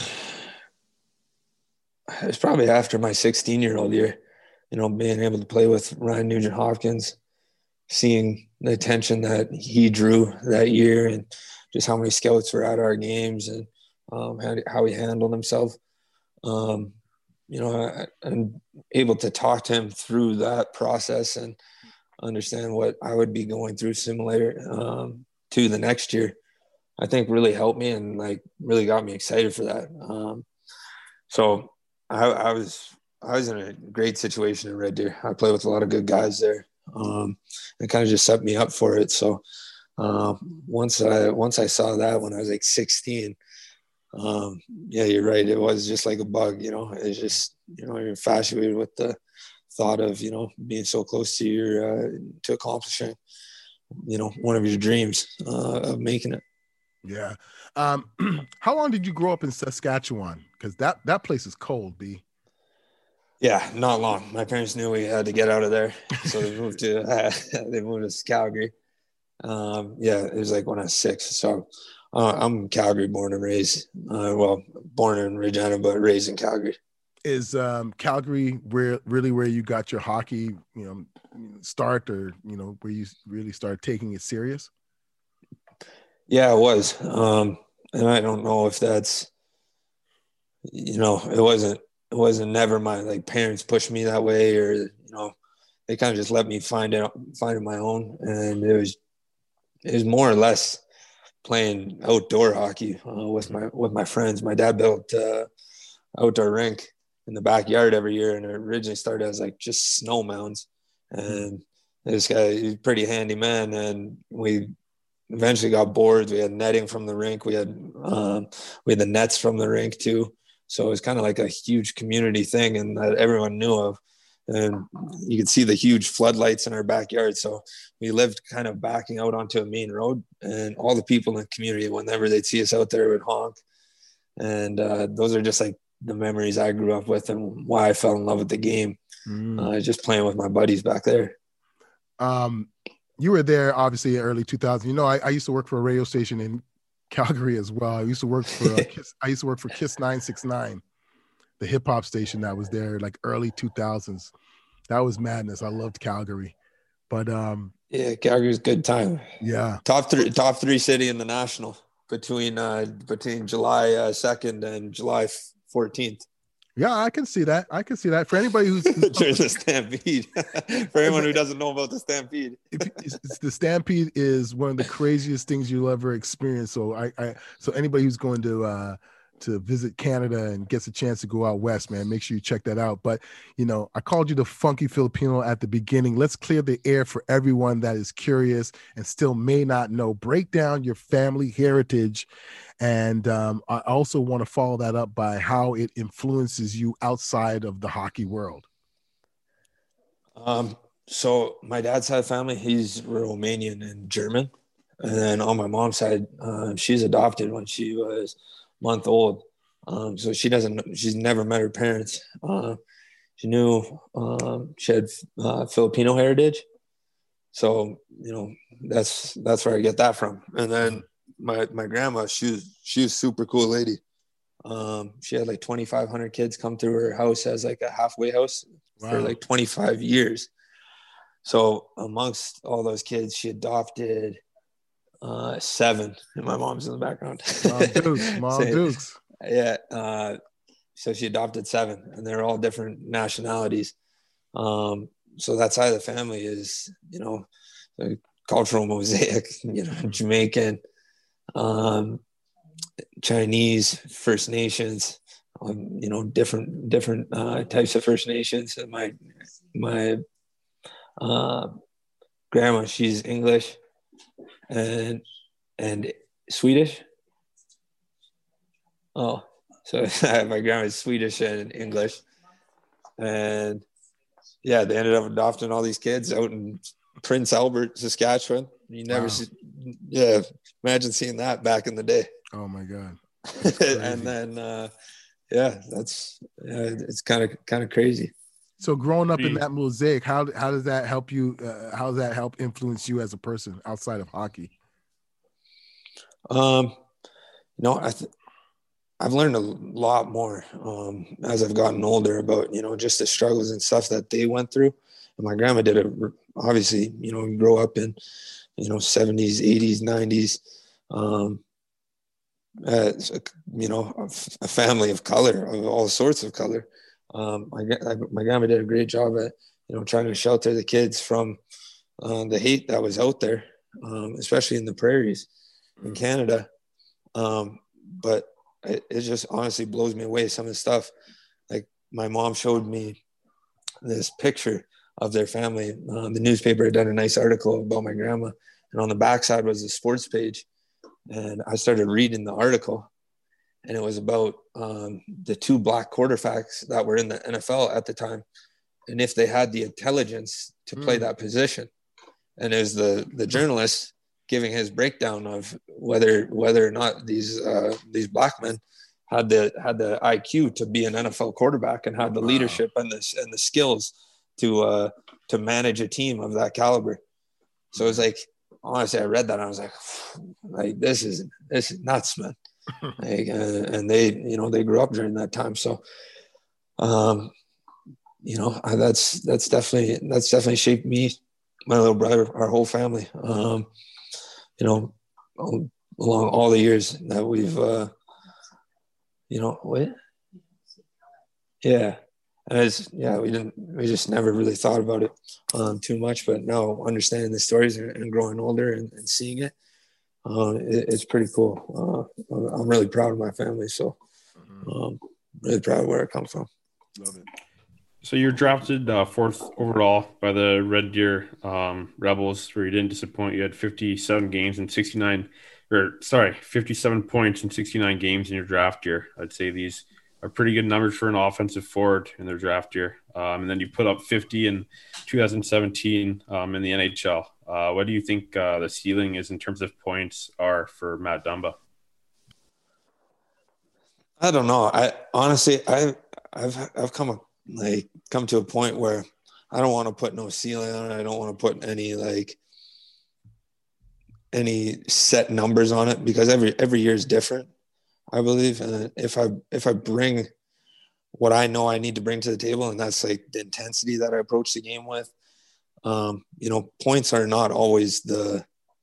it's probably after my sixteen year old year, you know, being able to play with Ryan Nugent Hopkins, seeing the attention that he drew that year and just how many scouts were at our games and um, how, how he handled himself. Um, you know, I, I'm able to talk to him through that process and understand what I would be going through similar um, to the next year, I think really helped me and like really got me excited for that. Um, so I, I was, I was in a great situation in Red Deer. I played with a lot of good guys there. Um, it kind of just set me up for it. So um, once I, once I saw that when I was like sixteen, um, yeah, you're right. It was just like a bug, you know, it's just, you know, you're infatuated with the thought of, you know, being so close to your, uh, to accomplishing, you know, one of your dreams uh, of making it. Yeah. Um, how long did you grow up in Saskatchewan? Because that, that place is cold, B. Yeah, not long. My parents knew we had to get out of there, so they moved to uh, they moved to Calgary. Um, yeah, it was like when I was six. So uh, I'm Calgary born and raised. Uh, well, born in Regina, but raised in Calgary. Is um, Calgary where really where you got your hockey, you know, start, or you know, where you really started taking it serious? Yeah, it was, um, and I don't know if that's, you know, it wasn't. It wasn't never my like parents pushed me that way, or you know, they kind of just let me find it find it my own, and it was it was more or less playing outdoor hockey uh, with my with my friends. My dad built uh, outdoor rink in the backyard every year, and it originally started as like just snow mounds. And this guy, he's a pretty handy man, and we eventually got boards. We had netting from the rink. We had um, we had the nets from the rink too. So it was kind of like a huge community thing, and that everyone knew of. And you could see the huge floodlights in our backyard. So we lived kind of backing out onto a main road, and all the people in the community, whenever they'd see us out there, would honk. And uh, those are just like the memories I grew up with and why I fell in love with the game. Mm. Uh, just playing with my buddies back there. Um, you were there obviously in early two thousand. You know, I, I used to work for a radio station in Calgary as well. I used to work for uh, Kiss, I used to work for Kiss nine six nine, the hip hop station that was there like early two thousands. That was madness. I loved Calgary. But um, yeah, Calgary's a good time. Yeah, top three, top three city in the national between uh, between July uh, second and July fourteenth. Yeah, I can see that. I can see that. For anybody who's, who's there's a Stampede. For anyone who doesn't know about the Stampede, it's, it's, the Stampede is one of the craziest things you'll ever experience. So I, I so anybody who's going to uh, to visit Canada and gets a chance to go out west, man, make sure you check that out. But you know, I called you the funky Filipino at the beginning. Let's clear the air for everyone that is curious and still may not know. Break down your family heritage. And um, I also want to follow that up by how it influences you outside of the hockey world. Um, so my dad's side of family, he's Romanian and German. And then on my mom's side, uh, she's adopted when she was a month old. Um, so she doesn't, she's never met her parents. Uh, she knew um, she had uh, Filipino heritage. So, you know, that's, that's where I get that from. And then my my grandma, she was she was a super cool lady. Um, she had like twenty-five hundred kids come through her house as like a halfway house. Wow. For like twenty-five years. So amongst all those kids, she adopted uh, seven. And my mom's in the background. Mom Dukes, Mom so, Dukes. Yeah. Uh, so she adopted seven, and they're all different nationalities. Um, so that side of the family is, you know, a cultural mosaic. You know, Jamaican, um, Chinese, First Nations, um, you know, different different uh, types of First Nations. And my my uh, grandma, she's English and and Swedish. Oh, so my grandma's Swedish and English, and yeah, they ended up adopting all these kids out in Prince Albert, Saskatchewan. You never wow. see, yeah, imagine seeing that back in the day. Oh my God. And then, uh, yeah, that's, yeah, it's kind of, kind of crazy. So growing up in that mosaic, how, how does that help you? Uh, how does that help influence you as a person outside of hockey? Um, you know, I th- I've learned a lot more um, as I've gotten older about, you know, just the struggles and stuff that they went through. And my grandma did it, obviously, you know, grow up in, you know, seventies, eighties, nineties, um, as a, you know, a, a family of color, of all sorts of color. Um, my, my grandma did a great job at, you know, trying to shelter the kids from uh, the hate that was out there, um, especially in the prairies in Canada. Um, but it, it just honestly blows me away, some of the stuff. Like my mom showed me this picture of their family. Um, the newspaper had done a nice article about my grandma, and on the backside was a sports page. And I started reading the article, and it was about um, the two black quarterbacks that were in the N F L at the time, and if they had the intelligence to play mm. that position. And it was the the journalist giving his breakdown of whether whether or not these uh, these black men had the had the I Q to be an N F L quarterback and had the wow. leadership and the and the skills to uh, to manage a team of that caliber. So it was like, honestly, I read that and I was like, like this is this is nuts, man. Like, uh, and they, you know, they grew up during that time. So, um, you know, I, that's that's definitely that's definitely shaped me, my little brother, our whole family. Um, you know, along all the years that we've, uh, you know, wait, yeah. And it's, yeah, we didn't, we just never really thought about it um, too much, but now understanding the stories and, and growing older and, and seeing it, uh, it, it's pretty cool. Uh, I'm really proud of my family. So um, really proud of where I come from. Love it. So you're drafted uh, fourth overall by the Red Deer um, Rebels, where you didn't disappoint. You had fifty-seven games and sixty-nine, or sorry, fifty-seven points in sixty-nine games in your draft year. I'd say these are pretty good numbers for an offensive forward in their draft year. Um, and then you put up fifty in two thousand seventeen um, in the N H L. Uh, what do you think uh, the ceiling is in terms of points are for Matt Dumba? I don't know. I honestly, I I've I've come a, like come to a point where I don't want to put no ceiling on it. I don't want to put any like any set numbers on it, because every every year is different, I believe. And if I if I bring what I know I need to bring to the table, and that's like the intensity that I approach the game with, um, you know, points are not always the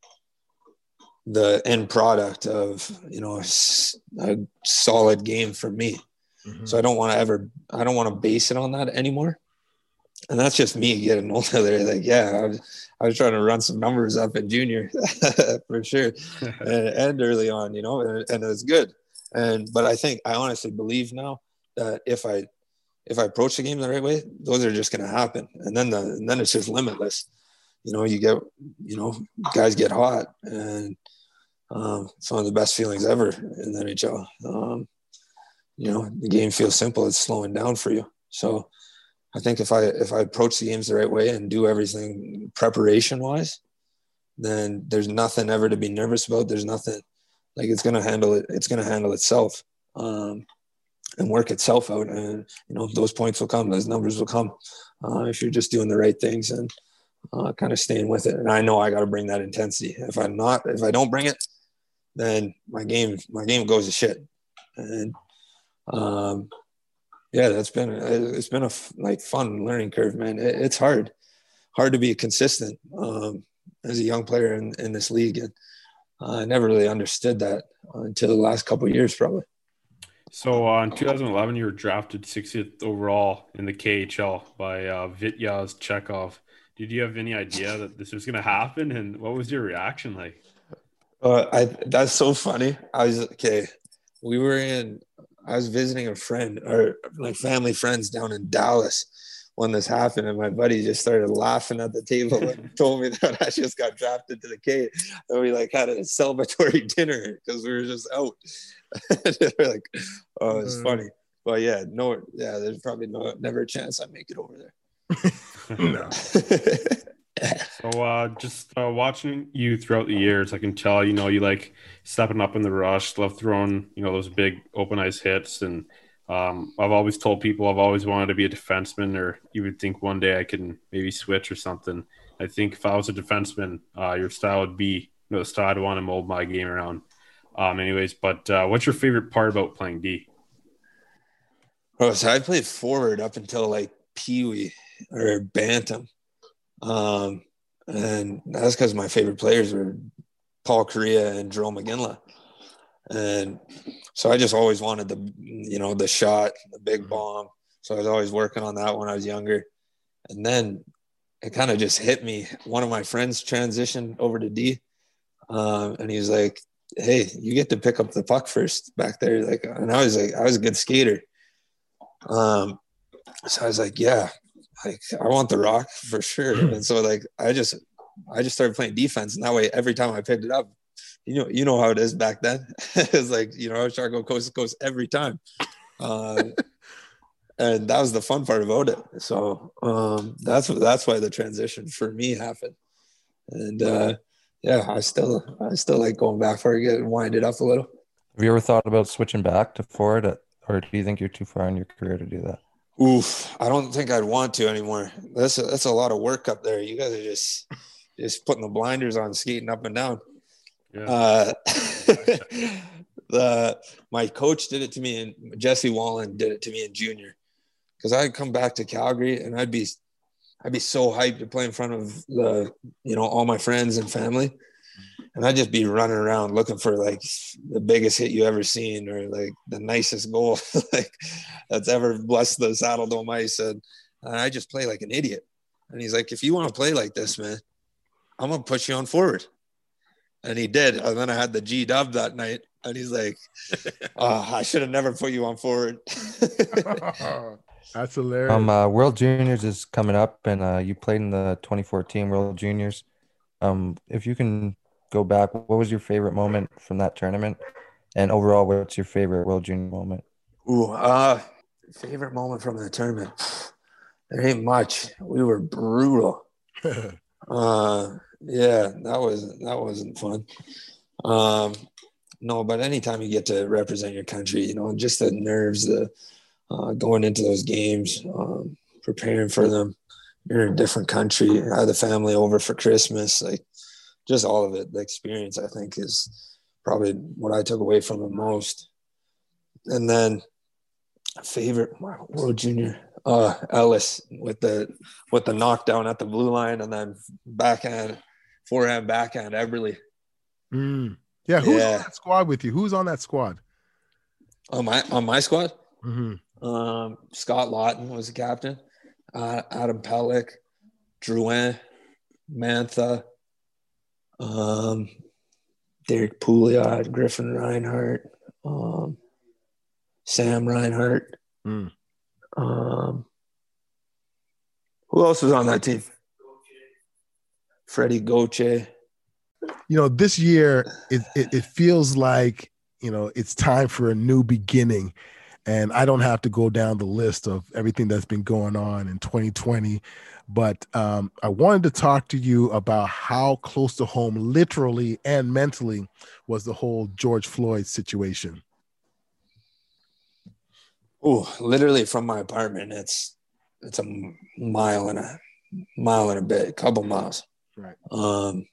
the end product of, you know, a, a solid game for me. Mm-hmm. So I don't want to ever, I don't want to base it on that anymore. And that's just me getting older. There, like, yeah, I was, I was trying to run some numbers up in junior for sure, and, and early on, you know, and, and it was good. And but I think I honestly believe now that if I if I approach the game the right way, those are just going to happen, and then the and then it's just limitless. You know, you get, you know, guys get hot, and um, it's one of the best feelings ever in the N H L. Um, you know, the game feels simple; it's slowing down for you. So I think if I if I approach the games the right way and do everything preparation wise, then there's nothing ever to be nervous about. There's nothing, like, it's gonna handle it. It's gonna handle itself um, and work itself out. And you know, those points will come. Those numbers will come uh, if you're just doing the right things and uh, kind of staying with it. And I know I got to bring that intensity. If I'm not, if I don't bring it, then my game my game goes to shit. And um, yeah, that's been it's been a like fun learning curve, man. It, it's hard, hard to be consistent um, as a young player in, in this league, and uh, I never really understood that until the last couple of years, probably. So uh, in two thousand eleven, you were drafted sixtieth overall in the K H L by uh, Vityaz Chekhov. Did you have any idea that this was going to happen, and what was your reaction like? Uh, I that's so funny. I was okay. We were in. I was visiting a friend or like family friends down in Dallas when this happened, and my buddy just started laughing at the table and told me that I just got drafted to the K. And we like had a celebratory dinner because we were just out. We're like, oh, it's mm. funny. But yeah, no, yeah, there's probably no never a chance I make it over there. No. So uh, just uh, watching you throughout the years, I can tell, you know, you like stepping up in the rush, love throwing, you know, those big open ice hits. And um, I've always told people I've always wanted to be a defenseman, or you would think one day I can maybe switch or something. I think if I was a defenseman, uh, your style would be, you know, the style I'd want to mold my game around. Um, anyways, but uh, what's your favorite part about playing D? Oh, so I played forward up until like Pee Wee or Bantam. Um, and that's because my favorite players were Paul Kariya and Jerome McGinley. And so I just always wanted the, you know, the shot, the big bomb. So I was always working on that when I was younger. And then it kind of just hit me. One of my friends transitioned over to D. Um, and he was like, hey, you get to pick up the puck first back there. Like, and I was like, I was a good skater. Um, so I was like, yeah, like I want the rock for sure. And so like, I just, I just started playing defense, and that way, every time I picked it up, you know, you know how it is back then. It was like, you know, I was trying to go coast to coast every time. Uh, and that was the fun part about it. So um, that's, that's why the transition for me happened. And uh, yeah, I still, I still like going back for it, get wind it up a little. Have you ever thought about switching back to forward, at, or do you think you're too far in your career to do that? Oof, I don't think I'd want to anymore. That's a, that's a lot of work up there. You guys are just just putting the blinders on, skating up and down. Yeah. Uh, the my coach did it to me, and Jesse Wallen did it to me in junior. Because I'd come back to Calgary, and I'd be I'd be so hyped to play in front of the you know all my friends and family. And I'd just be running around looking for like the biggest hit you ever seen, or like the nicest goal like that's ever blessed the Saddle Dome ice. And, and I just play like an idiot. And he's like, if you want to play like this, man, I'm going to put you on forward. And he did. And then I had the G dub that night. And he's like, oh, I should have never put you on forward. That's hilarious. Um, uh, World Juniors is coming up, and uh, you played in the twenty fourteen World Juniors. Um, if you can go back, what was your favorite moment from that tournament? And overall, what's your favorite World Junior moment? Ooh, uh, favorite moment from the tournament? There ain't much. We were brutal. uh, yeah, that was that wasn't fun. Um, no, but anytime you get to represent your country, you know, just the nerves, the uh, going into those games, um, preparing for them. You're in a different country. I had the family over for Christmas, like. Just all of it, the experience, I think, is probably what I took away from it most. And then favorite World Junior. uh, Ellis with the with the knockdown at the blue line, and then backhand, forehand, backhand, Eberly. Mm. Yeah, who's Yeah. on that squad with you? Who's on that squad? On my on my squad, Mm-hmm. um, Scott Lawton was the captain. Uh, Adam Pellick, Drouin, Mantha, um, Derek Pouliot, Griffin Reinhardt, um, Sam Reinhardt. Mm. Um, who else was on that team? Freddie Goche. You know, this year it, it it feels like, you know, it's time for a new beginning. And I don't have to go down the list of everything that's been going on in twenty twenty, but um, I wanted to talk to you about how close to home, literally and mentally, was the whole George Floyd situation. Oh, literally from my apartment, it's it's a mile and a mile and a bit, a couple miles. Right. Um,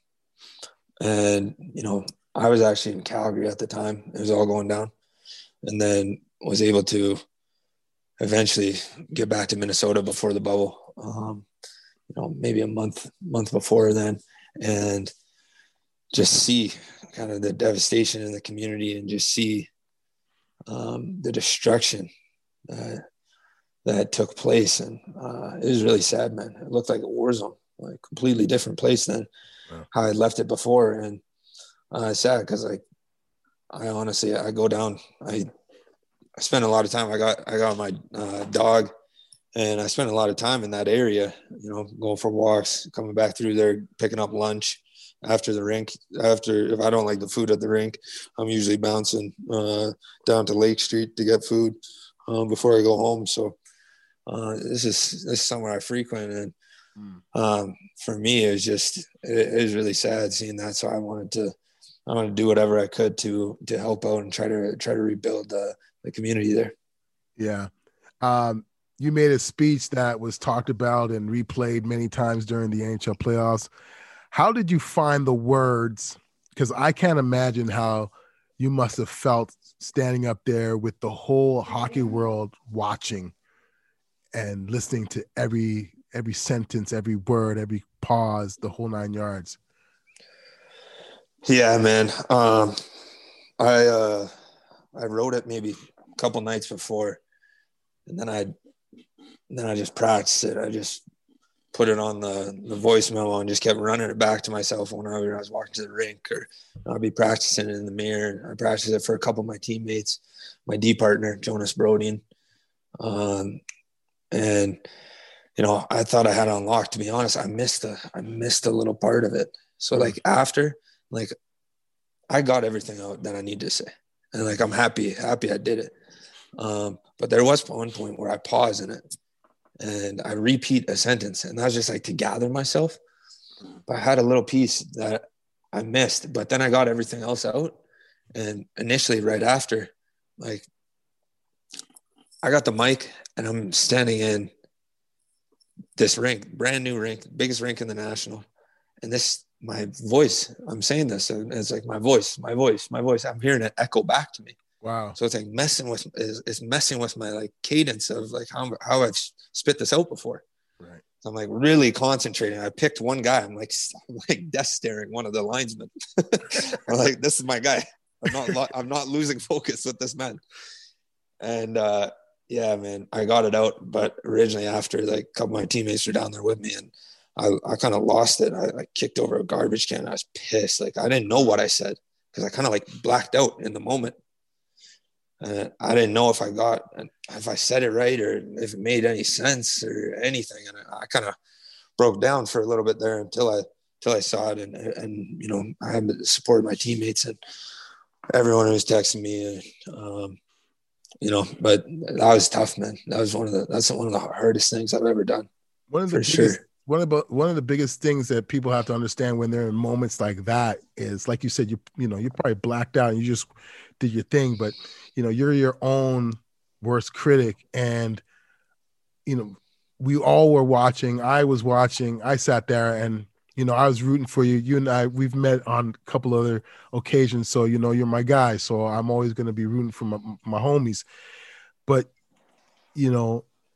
and you know, I was actually in Calgary at the time. It was all going down, and then was able to eventually get back to Minnesota before the bubble. Um, you know, maybe a month month before then, and just see kind of the devastation in the community, and just see um, the destruction that that took place. And uh, it was really sad, man. It looked like a war zone, like a completely different place than wow. how I left it before. And uh, it's sad because, like, I honestly, I go down, I I spent a lot of time. I got I got my uh, dog, and I spent a lot of time in that area. You know, going for walks, coming back through there, picking up lunch after the rink. After, if I don't like the food at the rink, I'm usually bouncing uh, down to Lake Street to get food um, before I go home. So uh, this is this is somewhere I frequent, and um, for me, it was just it, it was really sad seeing that. So I wanted to I wanted to do whatever I could to to help out and try to try to rebuild the the community there. Yeah. Um, you made a speech that was talked about and replayed many times during the N H L playoffs. How did you find the words? Because I can't imagine how you must have felt standing up there with the whole hockey world watching and listening to every every sentence, every word, every pause, the whole nine yards. Yeah, man. Um, I uh, I wrote it maybe a couple nights before, and then I then I just practiced it. I just put it on the, the voice memo and just kept running it back to myself whenever I was walking to the rink, or I'd be practicing it in the mirror. I practiced it for a couple of my teammates, my D partner, Jonas Brodin. Um, and, you know, I thought I had it unlocked. To be honest, I missed a, I missed a little part of it. So, like, after, like, I got everything out that I need to say. And, like, I'm happy, happy I did it. Um, but there was one point where I paused in it and I repeat a sentence, and that was just like to gather myself. But I had a little piece that I missed, but then I got everything else out. And initially, right after, like, I got the mic and I'm standing in this rink, brand new rink, biggest rink in the national. And this, my voice, I'm saying this, and it's like my voice, my voice, my voice. I'm hearing it echo back to me. Wow. So it's like messing with, it's, it's messing with my like cadence of like how, how I've spit this out before. Right. So I'm like really concentrating. I picked one guy. I'm like, I'm like death staring one of the linesmen. I'm like, this is my guy. I'm not, lo- I'm not losing focus with this man. And uh, yeah, man, I got it out. But originally after, like, a couple of my teammates were down there with me, and I, I kind of lost it. I like kicked over a garbage can. I was pissed. Like, I didn't know what I said because I kind of like blacked out in the moment. Uh, I didn't know if I got, if I said it right or if it made any sense or anything. And I, I kind of broke down for a little bit there until I, until I saw it. And, and, you know, I had the support of my teammates and everyone who was texting me, um, you know, but that was tough, man. That was one of the, that's one of the hardest things I've ever done. One of the for biggest, sure. One of the, one of the biggest things that people have to understand when they're in moments like that is, like you said, you, you know, you're probably blacked out and you just did your thing, but you know, you're your own worst critic. And, you know, we all were watching. I was watching. I sat there and, you know, I was rooting for you. You and I, we've met on a couple other occasions. So, you know, you're my guy. So I'm always going to be rooting for my, my homies. But, you know,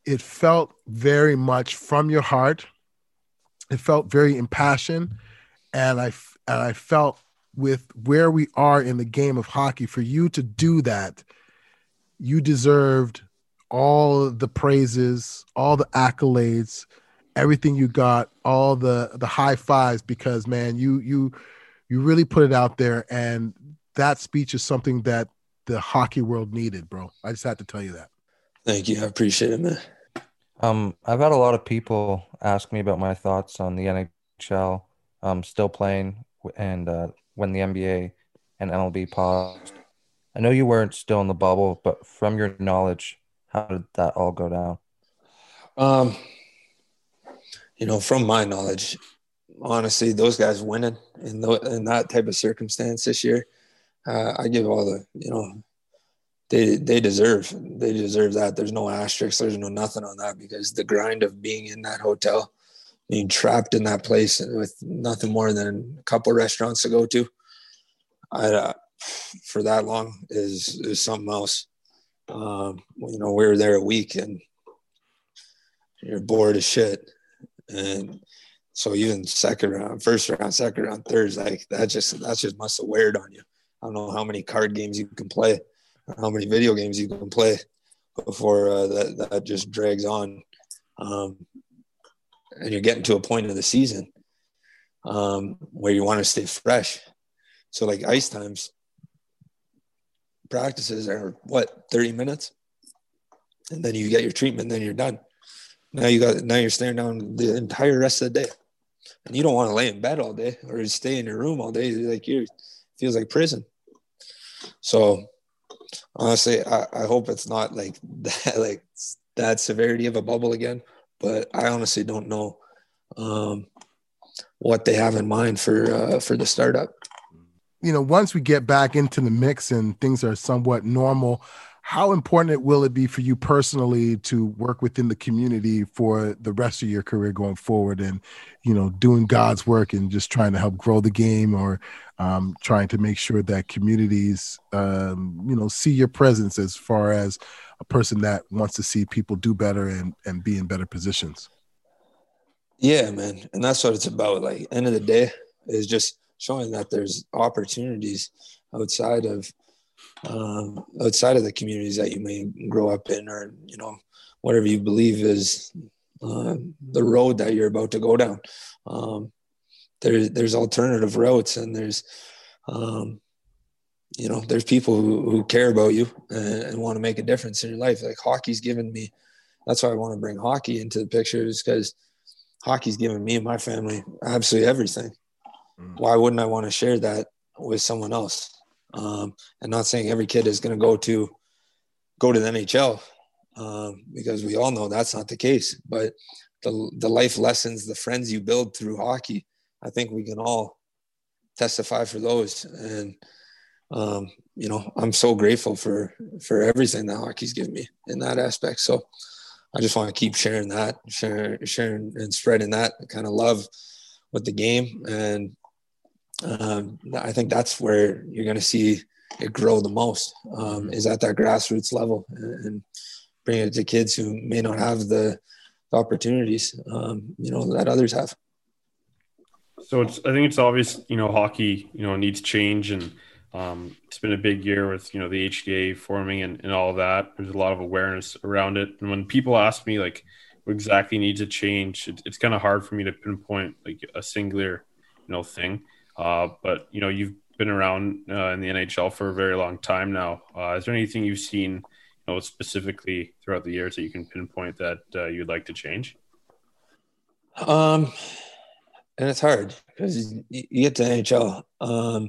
it felt very much from your heart. It felt very impassioned. And I, and I felt with where we are in the game of hockey, for you to do that, you deserved all the praises, all the accolades, everything you got, all the, the high fives, because man, you, you, you really put it out there. And that speech is something that the hockey world needed, bro. I just had to tell you that. Thank you. I appreciate it, man. Um, I've had a lot of people ask me about my thoughts on the N H L, um, still playing, and uh, when the N B A and M L B paused. I know you weren't still in the bubble, but from your knowledge, how did that all go down? Um, you know, from my knowledge, honestly, those guys winning in, the, in that type of circumstance this year, uh, I give all the, you know, they they deserve they deserve that. There's no asterisk, there's no nothing on that, because the grind of being in that hotel, being trapped in that place with nothing more than a couple of restaurants to go to, I, uh, for that long is is something else. Um, you know, we were there a week and you're bored as shit, and so even second round, first round, second round, third, like that just that just must have weared on you. I don't know how many card games you can play, or how many video games you can play before uh, that that just drags on, um, and you're getting to a point of the season um, where you want to stay fresh. So like ice times, practices are what, thirty minutes, and then you get your treatment, then you're done. Now you got now you're staring down the entire rest of the day, and you don't want to lay in bed all day or stay in your room all day. Like you, feels like prison. So honestly, I, I hope it's not like that, like that severity of a bubble again. But I honestly don't know um, what they have in mind for uh, for the startup. You know, once we get back into the mix and things are somewhat normal, how important will it be for you personally to work within the community for the rest of your career going forward, and, you know, doing God's work and just trying to help grow the game, or um, trying to make sure that communities, um, you know, see your presence as far as a person that wants to see people do better and, and be in better positions? Yeah, man. And that's what it's about. Like, end of the day is just showing that there's opportunities outside of um, outside of the communities that you may grow up in, or, you know, whatever you believe is uh, the road that you're about to go down. Um, there, there's alternative routes, and there's, um, you know, there's people who, who care about you and, and want to make a difference in your life. Like hockey's given me, that's why I want to bring hockey into the picture, is because hockey's given me and my family absolutely everything. Mm. Why wouldn't I want to share that with someone else? Um, and not saying every kid is going to go to go to the N H L, um, because we all know that's not the case. But the the life lessons, the friends you build through hockey, I think we can all testify for those. And um, you know, I'm so grateful for for everything that hockey's given me in that aspect. So I just want to keep sharing that, sharing, sharing and spreading that kind of love with the game. And um, I think that's where you're going to see it grow the most, um, is at that grassroots level, and, and bring it to kids who may not have the opportunities, um, you know, that others have. So it's, I think it's obvious, you know, hockey, you know, needs change, and um, it's been a big year with, you know, the H D A forming and, and all that. There's a lot of awareness around it. And when people ask me, like, what exactly needs to change, it, it's kind of hard for me to pinpoint, like, a singular, you know, thing. Uh, but, you know, you've been around uh, in the N H L for a very long time now. Uh, is there anything you've seen, you know, specifically throughout the years that you can pinpoint that uh, you'd like to change? Um, and it's hard because you, you get to N H L, um,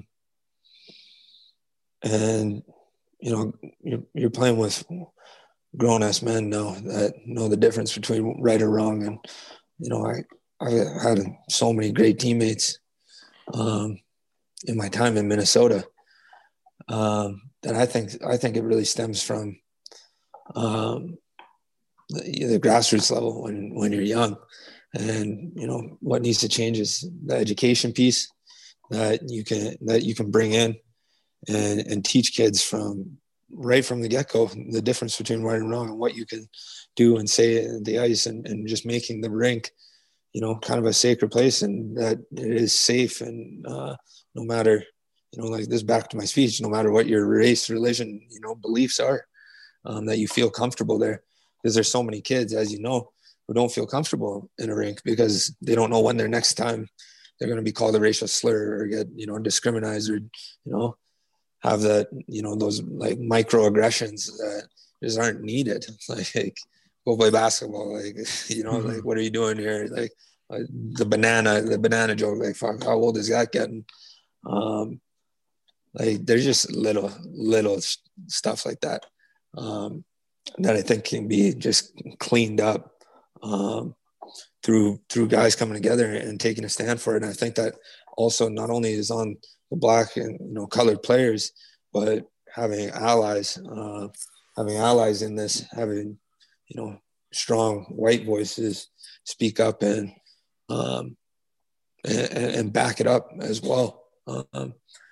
and, you know, you're, you're playing with grown-ass men now that know the difference between right or wrong. And, you know, I, I've had so many great teammates um, in my time in Minnesota um, that I think I think it really stems from um, the, the grassroots level when, when you're young. And, you know, what needs to change is the education piece that you can that you can bring in and, and teach kids from right from the get-go, the difference between right and wrong and what you can do and say at the ice, and, and just making the rink, you know, kind of a sacred place, and that it is safe. And uh, no matter, you know, like this, back to my speech, no matter what your race, religion, you know, beliefs are, um, that you feel comfortable there. Because there's so many kids, as you know, who don't feel comfortable in a rink because they don't know when their next time they're going to be called a racial slur or get, you know, discriminated, or, you know, have that, you know, those like microaggressions that just aren't needed. Like, go play basketball. Like, you know, mm-hmm. like, what are you doing here? Like, uh, the banana, the banana joke, like, fuck, how old is that getting? Um, like, there's just little, little stuff like that, um, that I think can be just cleaned up, um, through, through guys coming together and taking a stand for it. And I think that also not only is on the black and, you know, colored players, but having allies, uh, having allies in this, having, you know, strong white voices speak up and, um, and, and back it up as well. Um,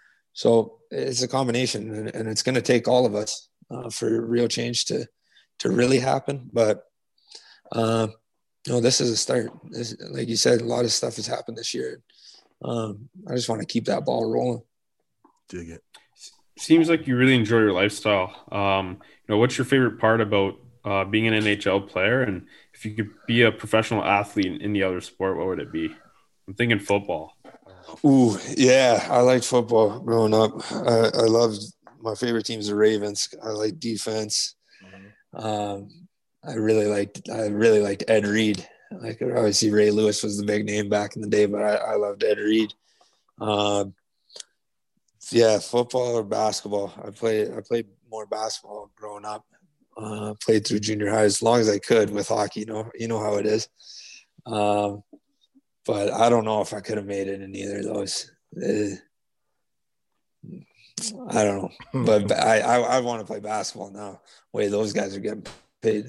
so it's a combination, and, and it's going to take all of us, uh, for real change to, to really happen. But, uh, you know, this is a start. This, like you said, a lot of stuff has happened this year. Um, I just want to keep that ball rolling. Dig it. Seems like you really enjoy your lifestyle. Um, you know, what's your favorite part about uh, being an N H L player? And if you could be a professional athlete in any other sport, what would it be? I'm thinking football. Ooh, yeah, I liked football growing up. I, I loved my favorite teams, the Ravens. I like defense. Um, I really liked. I really liked Ed Reed. Like, obviously Ray Lewis was the big name back in the day, but I, I loved Ed Reed. Um, yeah, football or basketball. I played. I played more basketball growing up. Uh, played through junior high as long as I could with hockey. You know, you know how it is. Um, but I don't know if I could have made it in either of those. Uh, I don't know, but I I, I want to play basketball now. Wait, those guys are getting paid.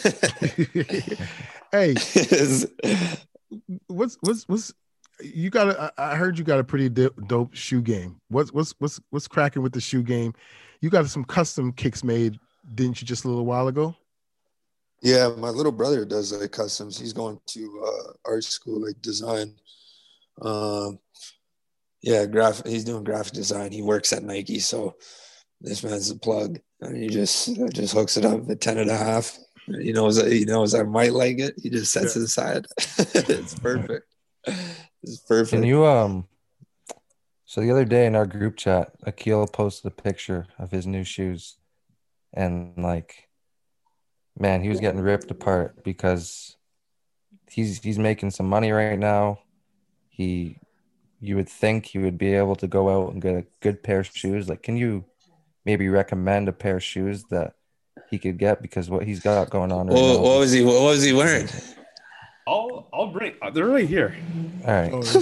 Hey, what's what's what's you got? A, I heard you got a pretty dope shoe game. What's what's what's what's cracking with the shoe game? You got some custom kicks made, didn't you, just a little while ago? Yeah, my little brother does like customs. He's going to uh, art school, like design. Um, yeah, graphic. He's doing graphic design. He works at Nike, so this man's a plug, and he just just hooks it up at ten and a half. He knows that he knows I might like it. He just sets yeah. it aside. It's perfect. It's perfect. Can you um? So the other day in our group chat, Akil posted a picture of his new shoes, and like, man, he was getting ripped apart because he's he's making some money right now. He, you would think he would be able to go out and get a good pair of shoes. Like, can you maybe recommend a pair of shoes that he could get, because what he's got going on right well, now. What was he? What was he wearing? I'll I'll bring. They're right here. All right. Oh,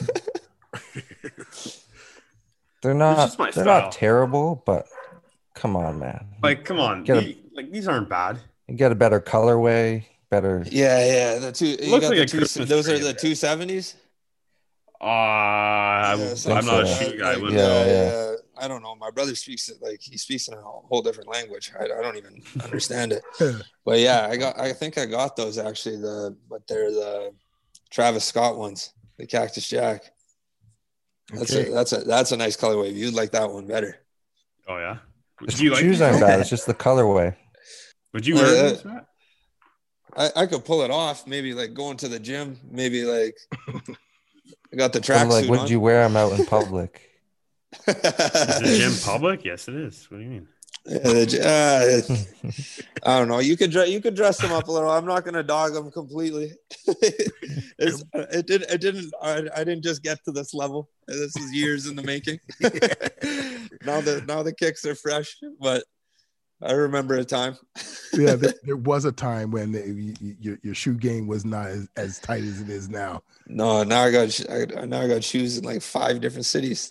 they're not. They're style. not terrible, but come on, man. Like, come on. Get the, a, like these aren't bad. You get a better colorway, better. Yeah, yeah. The two. You Looks got like the a two. Christmas Those are tree. the two seventies. Uh, I'm, Yeah, I'm not a so. shoe guy. Like, Yeah, yeah, yeah, yeah. I don't know. My brother speaks it like he speaks in a whole different language. I, I don't even understand it. But yeah, I got. I think I got those actually. The but they're the Travis Scott ones, the Cactus Jack. That's Okay. a that's a that's a nice colorway. You'd like that one better. Oh yeah. The Do you like shoes these? aren't bad. It's just the colorway. Would you wear Yeah, these, Matt? I, I could pull it off. Maybe like going to the gym. Maybe like I got the So, tracksuit like, would on. you wear them out in public? Is the gym public? Yes, it is. What do you mean? Yeah, the, uh, I don't know. You could dress. You could dress them up a little. I'm not going to dog them completely. it's, it did. It didn't. I, I didn't just get to this level. This is years in the making. now the now the kicks are fresh, but I remember a time. Yeah, there, there was a time when the, you, your your shoe game was not as, as tight as it is now. No, now I got I, now I got shoes in like five different cities.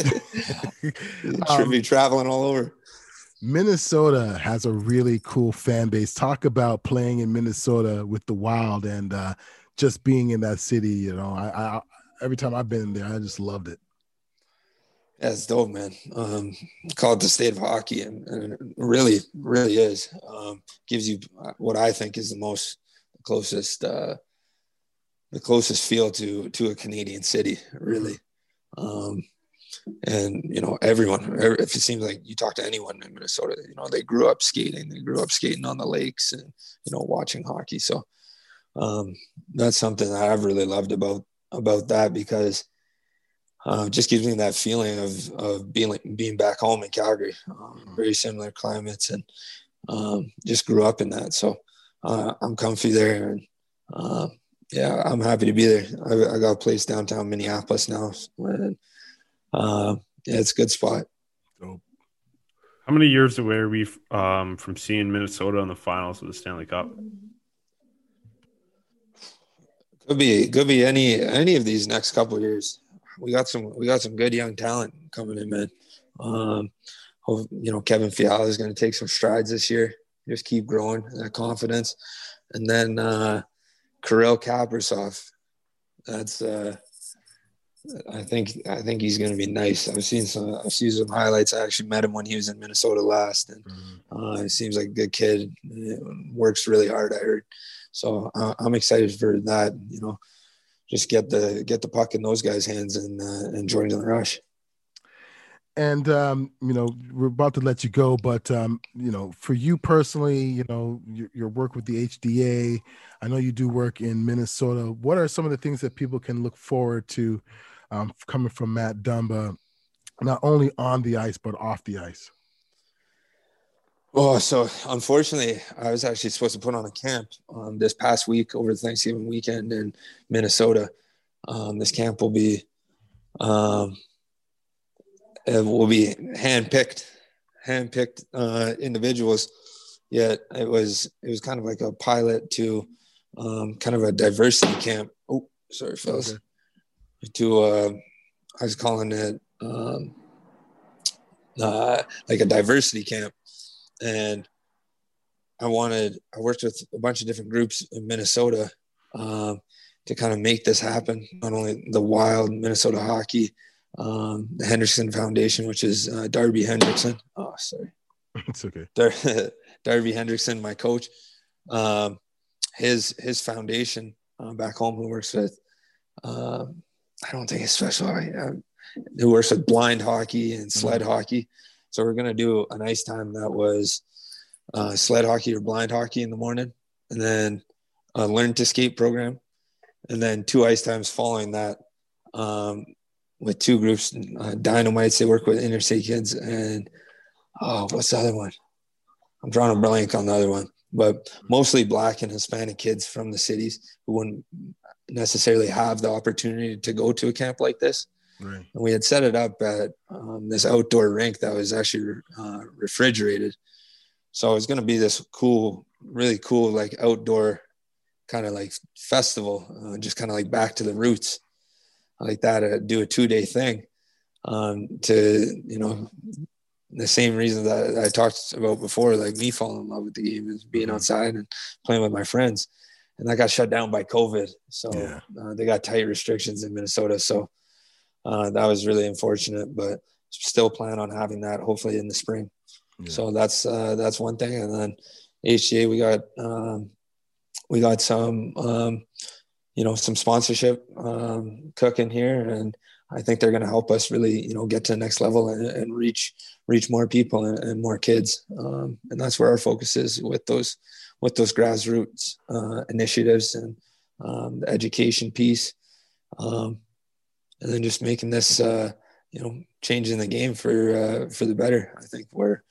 um, be traveling all over. Minnesota has a really cool fan base. Talk about playing in Minnesota with the Wild and uh, just being in that city. You know, I, I every time I've been there, I just loved it. Yeah, it's dope, man. Um, call it the state of hockey, and, and it really, really is. Um, gives you what I think is the most closest, uh, the closest feel to to a Canadian city, really. Um, and you know, everyone. If it seems like you talk to anyone in Minnesota, you know, they grew up skating. They grew up skating on the lakes, and you know, watching hockey. So um, that's something that I've really loved about about that because. Uh, just gives me that feeling of of being like being back home in Calgary. Um, very similar climates, and um, just grew up in that. So uh, I'm comfy there, and uh, yeah, I'm happy to be there. I, I got a place downtown Minneapolis now, and uh, yeah, it's a good spot. How many years away are we um, from seeing Minnesota in the finals of the Stanley Cup? Could be could be any any of these next couple of years. We got some we got some good young talent coming in, man. Um, hope, you know, Kevin Fiala is going to take some strides this year. Just keep growing that confidence, and then uh, Kirill Kaprizov. That's uh, I think I think he's going to be nice. I've seen some I've seen some highlights. I actually met him when he was in Minnesota last, and uh, he seems like a good kid. Works really hard, I heard. So uh, I'm excited for that. You know. Just get the get the puck in those guys' hands and uh, and join the rush. And um, you know, we're about to let you go, but um, you know, for you personally, you know, your, your work with the H D A, I know you do work in Minnesota. What are some of the things that people can look forward to um, coming from Matt Dumba, not only on the ice but off the ice? Oh, so unfortunately, I was actually supposed to put on a camp um, this past week over Thanksgiving weekend in Minnesota. Um, this camp will be um, it will be handpicked, handpicked uh, individuals. Yet it was it was kind of like a pilot to um, kind of a diversity camp. Oh, sorry, fellas. Okay. To uh, I was calling it um, uh, like a diversity camp. And I wanted, I worked with a bunch of different groups in Minnesota um, to kind of make this happen. Not only the Wild, Minnesota Hockey, um, the Hendrickson Foundation, which is uh, Darby Hendrickson. Oh, sorry. It's okay. Dar- Darby Hendrickson, my coach. Um, his his foundation uh, back home, who works with, uh, I don't think it's special, uh, who works with blind hockey and sled mm-hmm. hockey. So we're going to do an ice time that was uh, sled hockey or blind hockey in the morning, and then a learn to skate program, and then two ice times following that um, with two groups. Uh, Dynamites, they work with interstate kids, and oh, what's the other one? I'm drawing a blank on the other one, but mostly Black and Hispanic kids from the cities who wouldn't necessarily have the opportunity to go to a camp like this. Right. And we had set it up at um, this outdoor rink that was actually uh, refrigerated. So it was going to be this cool, really cool, like outdoor kind of like festival, uh, just kind of like back to the roots like that, uh, do a two day thing um, to, you know, the same reason that I talked about before, like me falling in love with the game is being outside and playing with my friends. And that got shut down by COVID. So yeah. uh, they got tight restrictions in Minnesota. So Uh, that was really unfortunate, but still plan on having that hopefully in the spring. Yeah. So that's uh, that's one thing. And then H G A, we got um, we got some um, you know some sponsorship um, cooking here, and I think they're going to help us really you know get to the next level and, and reach reach more people and, and more kids. Um, and that's where our focus is with those with those grassroots uh, initiatives and um, the education piece. Um, And then just making this, uh, you know, changing the game for uh, for the better. I think where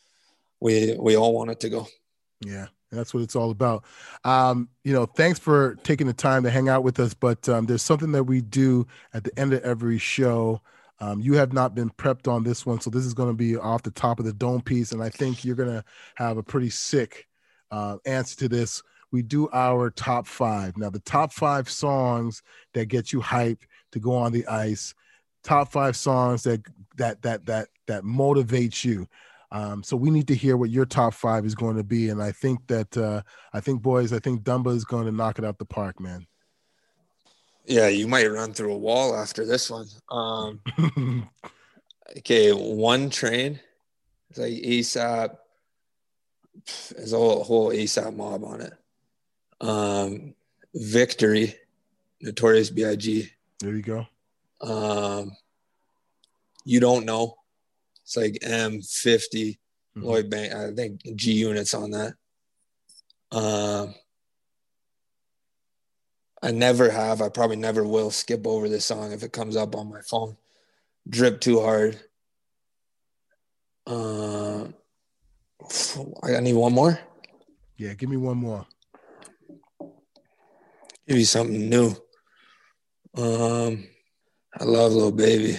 we we all want it to go. Yeah, that's what it's all about. Um, you know, thanks for taking the time to hang out with us. But um, there's something that we do at the end of every show. Um, you have not been prepped on this one, so this is going to be off the top of the dome piece, and I think you're going to have a pretty sick uh, answer to this. We do our top five. Now, the top five songs that get you hyped to go on the ice, top five songs that that that that that motivates you. Um, so we need to hear what your top five is going to be, and I think that uh, I think boys, I think Dumba is going to knock it out the park, man. Yeah, you might run through a wall after this one. Um, Okay, one train. It's like ASAP. There's a whole, whole ASAP mob on it. Um, Victory, Notorious B I G. There you go. Um, You Don't Know. It's like M fifty. Mm-hmm. Lloyd Bank. I think G Unit's on that. Um, I never have. I probably never will skip over this song if it comes up on my phone. Drip Too Hard. Uh, I need one more. Yeah, give me one more. Give you something new. Um, I love Lil Baby.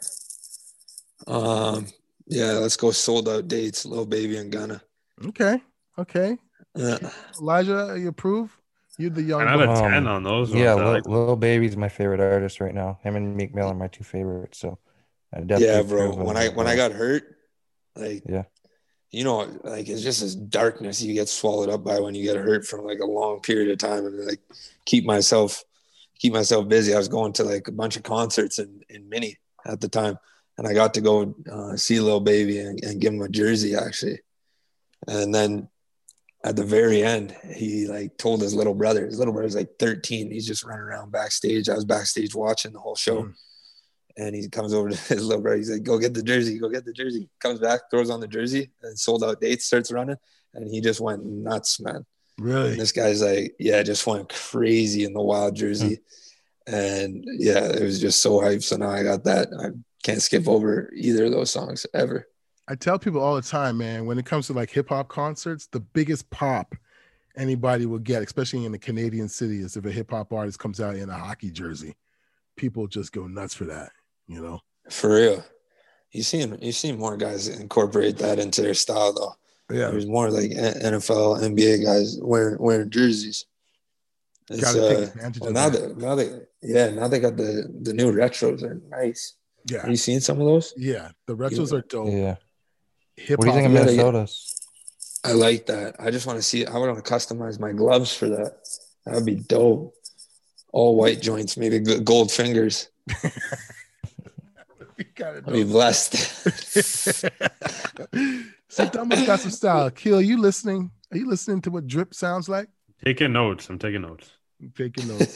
Um, yeah, let's go Sold Out Dates, Lil Baby and Gunna. Okay, okay. Yeah. Elijah, you approve? You're the young. nine out of Um, ten on those Yeah, ones. I Lil, like them. Lil Baby's my favorite artist right now. Him and Meek Mill are my two favorites. So I definitely Yeah, bro. approve of When I when I both. got hurt, like Yeah. you know, like it's just this darkness you get swallowed up by when you get hurt from like a long period of time, and like keep myself keep myself busy. I was going to like a bunch of concerts in in Mini at the time, and I got to go uh, see Lil Baby and, and give him a jersey actually. And then at the very end, he like told his little brother. His little brother's like thirteen. He's just running around backstage. I was backstage watching the whole show. Mm. And he comes over to his little brother. He's like, go get the jersey. Go get the jersey. Comes back, throws on the jersey, and Sold Out Dates starts running. And he just went nuts, man. Really? And this guy's like, yeah, just went crazy in the wild jersey. Mm. And yeah, it was just so hyped. So now I got that. I can't skip over either of those songs ever. I tell people all the time, man, when it comes to like hip hop concerts, the biggest pop anybody will get, especially in the Canadian city, is if a hip hop artist comes out in a hockey jersey. People just go nuts for that, you know? For real. You seen you seen more guys incorporate that into their style though. Yeah. There's more like N F L, N B A guys wearing wearing jerseys. It's, Gotta uh, take advantage well, of now that. they, now they yeah, now they got the the new retros are nice. Yeah. Have you seen some of those? Yeah. The retros Yeah. are dope. Yeah. Hip What do you hop. think of Yeah, they- Minnesota's? I like that. I just want to see I want to customize my gloves for that. That would be dope. All white joints, maybe g- gold fingers. We gotta I'll be know. blessed. See, Dumbo's got some style. Kill, you listening? Are you listening to what drip sounds like? Taking notes. I'm taking notes. I'm taking notes.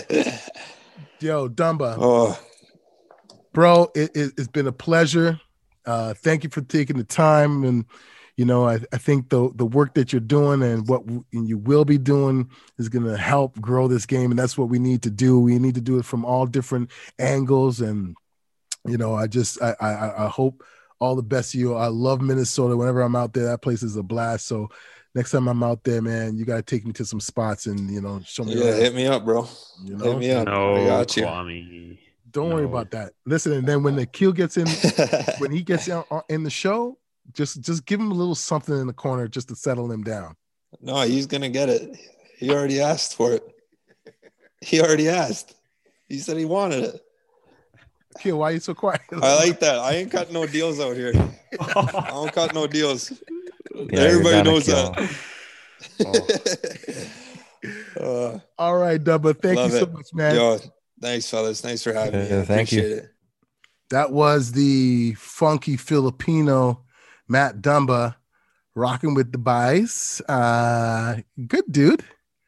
Yo, Dumba, Oh, bro, it, it, it's been a pleasure. Uh, thank you for taking the time. And, you know, I, I think the the work that you're doing and what w- and you will be doing is going to help grow this game. And that's what we need to do. We need to do it from all different angles. And, you know, I just, I, I, I hope all the best to you. I love Minnesota. Whenever I'm out there, that place is a blast. So next time I'm out there, man, you got to take me to some spots and, you know, show me yeah, around, hit me up, bro. you know? Hit me up. No, I got you. Kwame. Don't worry No. about that. Listen, and then when the Keel gets in, when he gets in, in the show, just just give him a little something in the corner just to settle him down. No, he's gonna get it. He already asked for it. He already asked. He said he wanted it. Keel, why are you so quiet? I like that. I ain't cut no deals out here. I don't cut no deals. Yeah, Everybody you're down to knows Kill. that. uh, All right, Dubba. Thank Love you so it. much, man. yo, thanks, fellas. Thanks for having me. Yeah, I thank you. appreciate it. That was the funky Filipino Matt Dumba rocking with the Bice. Uh, good dude.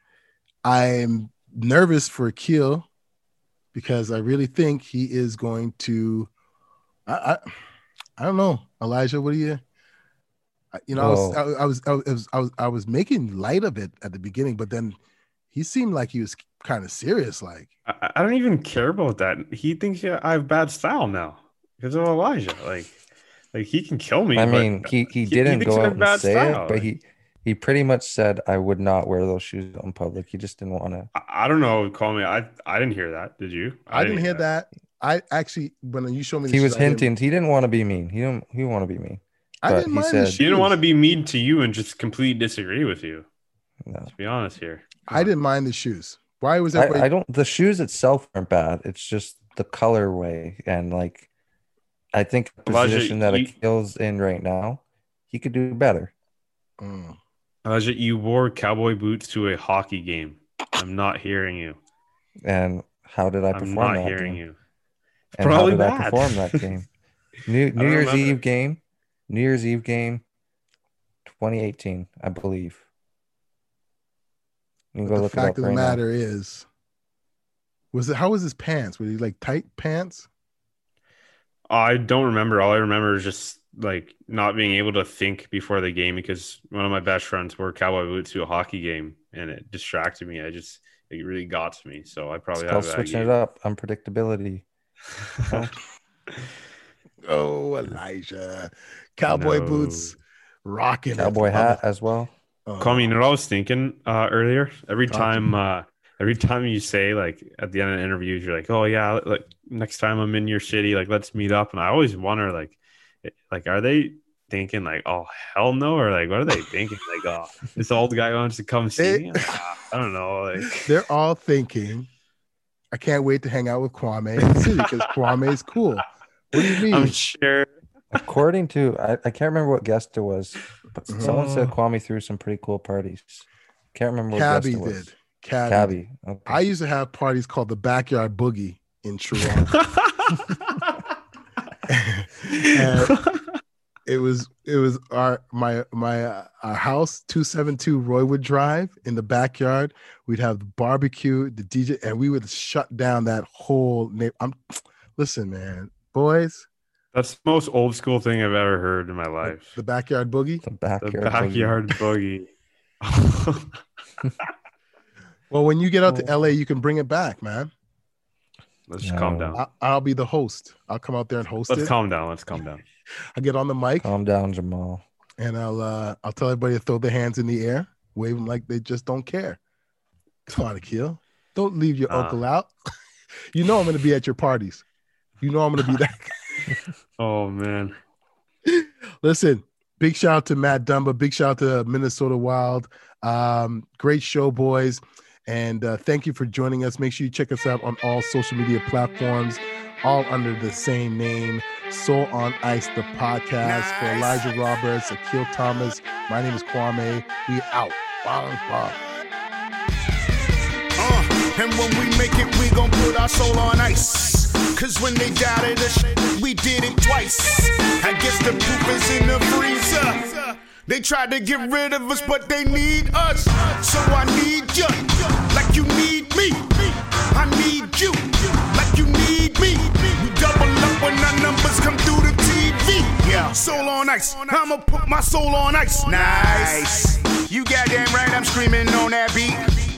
I'm nervous for Keel because I really think he is going to. I I, I don't know, Elijah. What do you? I- You know, I, was, I, I was I was I was I was making light of it at the beginning, but then he seemed like he was kind of serious. Like, I, I don't even care about that. He thinks I have bad style now because of Elijah. Like, like he can kill me. I but mean, he, he he didn't thinks go I out have and bad say style. it, but he he pretty much said I would not wear those shoes in public. He just didn't want to. I, I don't know. Call me. I I didn't hear that. Did you? I didn't hear that. I actually, when you showed me, the He was shit, I didn't- hinting. He didn't want to be mean. He didn't. He want to be mean. I but didn't he mind the said- shoes. He didn't want to be mean to you and just completely disagree with you. No. Let's be honest here. I didn't mind the shoes. Why was I, everybody? I don't. The shoes itself aren't bad. It's just the colorway and like, I think the Elijah, position that you- Akil's in right now, he could do better. Mm. Elijah, you wore cowboy boots to a hockey game. I'm not hearing you. And how did I I'm perform not that hearing game? you. And Probably how did bad. I perform that game? New New Year's remember. Eve game, New Year's Eve game, twenty eighteen, I believe. You can go But the look it fact up of the right now. matter is, was it how was his pants? Were he like tight pants? I don't remember. All I remember is just like not being able to think before the game because one of my best friends wore cowboy boots to a hockey game and it distracted me. I just it really got to me. So I probably It's called have that switching game. it up, unpredictability. Oh, Oh, Elijah, cowboy No. boots, rocking it. cowboy hat as well. Oh, Call me. You know what I was thinking uh, earlier? Every Talk to time, me. uh, every time you say like at the end of interviews, you're like, "Oh yeah, like next time I'm in your city, like let's meet up." And I always wonder, like, like are they thinking like, "Oh hell no," or like, what are they thinking? Like, "Oh, this old guy wants to come see They- me." Ah, I don't know. Like, They're all thinking, I can't wait to hang out with Kwame in the city because Kwame is cool. What do you mean? I'm sure. According to, I, I can't remember what guest it was, but Mhm. someone said Kwame threw some pretty cool parties. Can't remember what Cabby guest it was. did. Cabby. Cabby. Okay. I used to have parties called the Backyard Boogie in Toronto. And it was it was our my my uh, our house two seventy-two Roywood Drive in the backyard. We'd have the barbecue, the D J, and we would shut down that whole. Na- I'm listen, man, boys. That's the most old school thing I've ever heard in my life. The Backyard Boogie. the The backyard. backyard boogie. Well, when you get out to L A, you can bring it back, man. Let's just calm No. down. I- I'll be the host. I'll come out there and host Let's it. calm down. Let's calm down. I'll get on the mic Calm down, Jamal. and I'll uh, I'll tell everybody to throw their hands in the air, wave them like they just don't care. Come on, Akil. Don't leave your Uh. uncle out. You know I'm going to be at your parties. You know I'm going to be that guy. Oh man. Listen, big shout out to Matt Dumba. Big shout out to Minnesota Wild. Um, great show, boys. And uh, thank you for joining us. Make sure you check us out on all social media platforms, all under the same name, Soul on Ice, the podcast. For Elijah Roberts, Akil Thomas, my name is Kwame. We out. Bang, bang. Uh, and when we make it, we gon' put our soul on ice. Cause when they doubted us, we did it twice. I guess the proof is in the freezer. They tried to get rid of us, but they need us. So I need you, like you need me. I need you, like you need me. We double up when our numbers come through the T V. Yeah, soul on ice. I'ma put my soul on ice. Nice. You goddamn right, I'm screaming on that beat.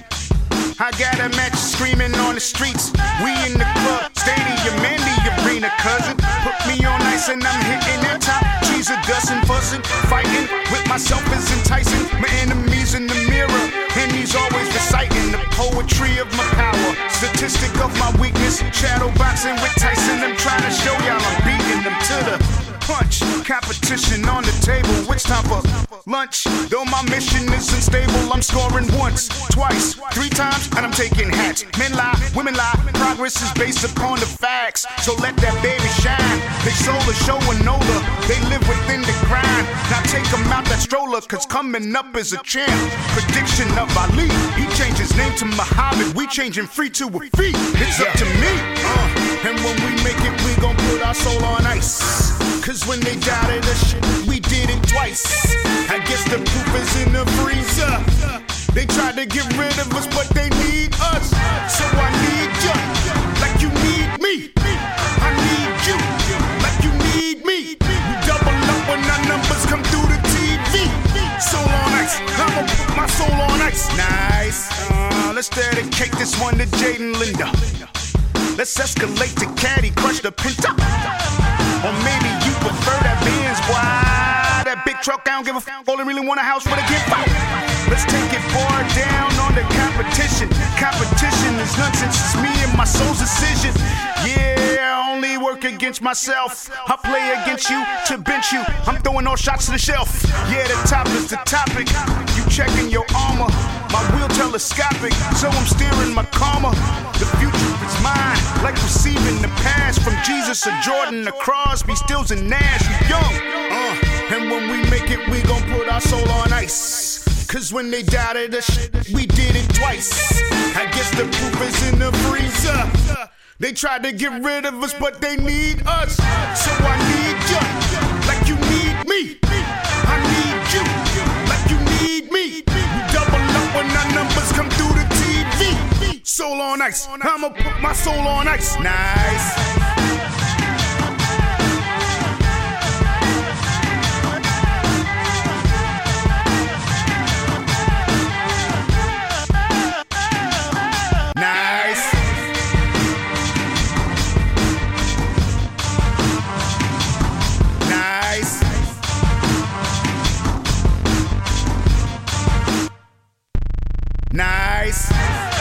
I got a match screaming on the streets. We in the club, stadium, and the arena, cousin. Put me on ice and I'm hitting that top. Trees are dusting, fussing, fighting with myself is enticing. My enemies in the mirror, and he's always reciting the poetry of my power. Statistic of my weakness, shadow boxing with Tyson. I'm trying to show y'all I'm beating them to the punch. Competition on the table, it's time for lunch. Though my mission isn't stable, I'm scoring once, twice, three times, and I'm taking hats. Men lie, women lie, progress is based upon the facts. So let that baby shine. They sold a show and older, they live within the grind. Now take them out that stroller, cause coming up is a champ. Prediction of Ali, he changed his name to Muhammad. We changing free to a fee, it's up to me. Uh, and when we make it, we gon' put our soul on ice. Cause when they doubted us, we did it twice. I guess the proof is in the freezer. They tried to get rid of us, but they need us. So I need you, like you need me. I need you, like you need me. We double up when our numbers come through the T V. Soul on ice, I'ma put my soul on ice. Nice. Uh, let's dedicate this one to Jaden Linda. Let's escalate to Caddy, crush the Pinto. Or maybe you prefer that Benz, boy. That big truck, I don't give a f***. Only really want a house with a gift. Let's take it far down on the competition. Competition is nonsense. It's me and my soul's decision. Yeah, I only work against myself. I play against you to bench you. I'm throwing all shots to the shelf. Yeah, the top is the topic. You checking your armor. My wheel telescopic, so I'm steering my karma. The future is mine, like receiving the pass from Jesus or Jordan to Crosby, Stills and Nash. We young, uh, and when we make it, we gon' put our soul on ice. Cause when they doubted us, we did it twice. I guess the proof is in the freezer. They tried to get rid of us, but they need us. So I need you, like you need me. I need you, like you need me. We double up when our numbers come through the T V. Soul on ice, I'ma put my soul on ice. Nice. Nice.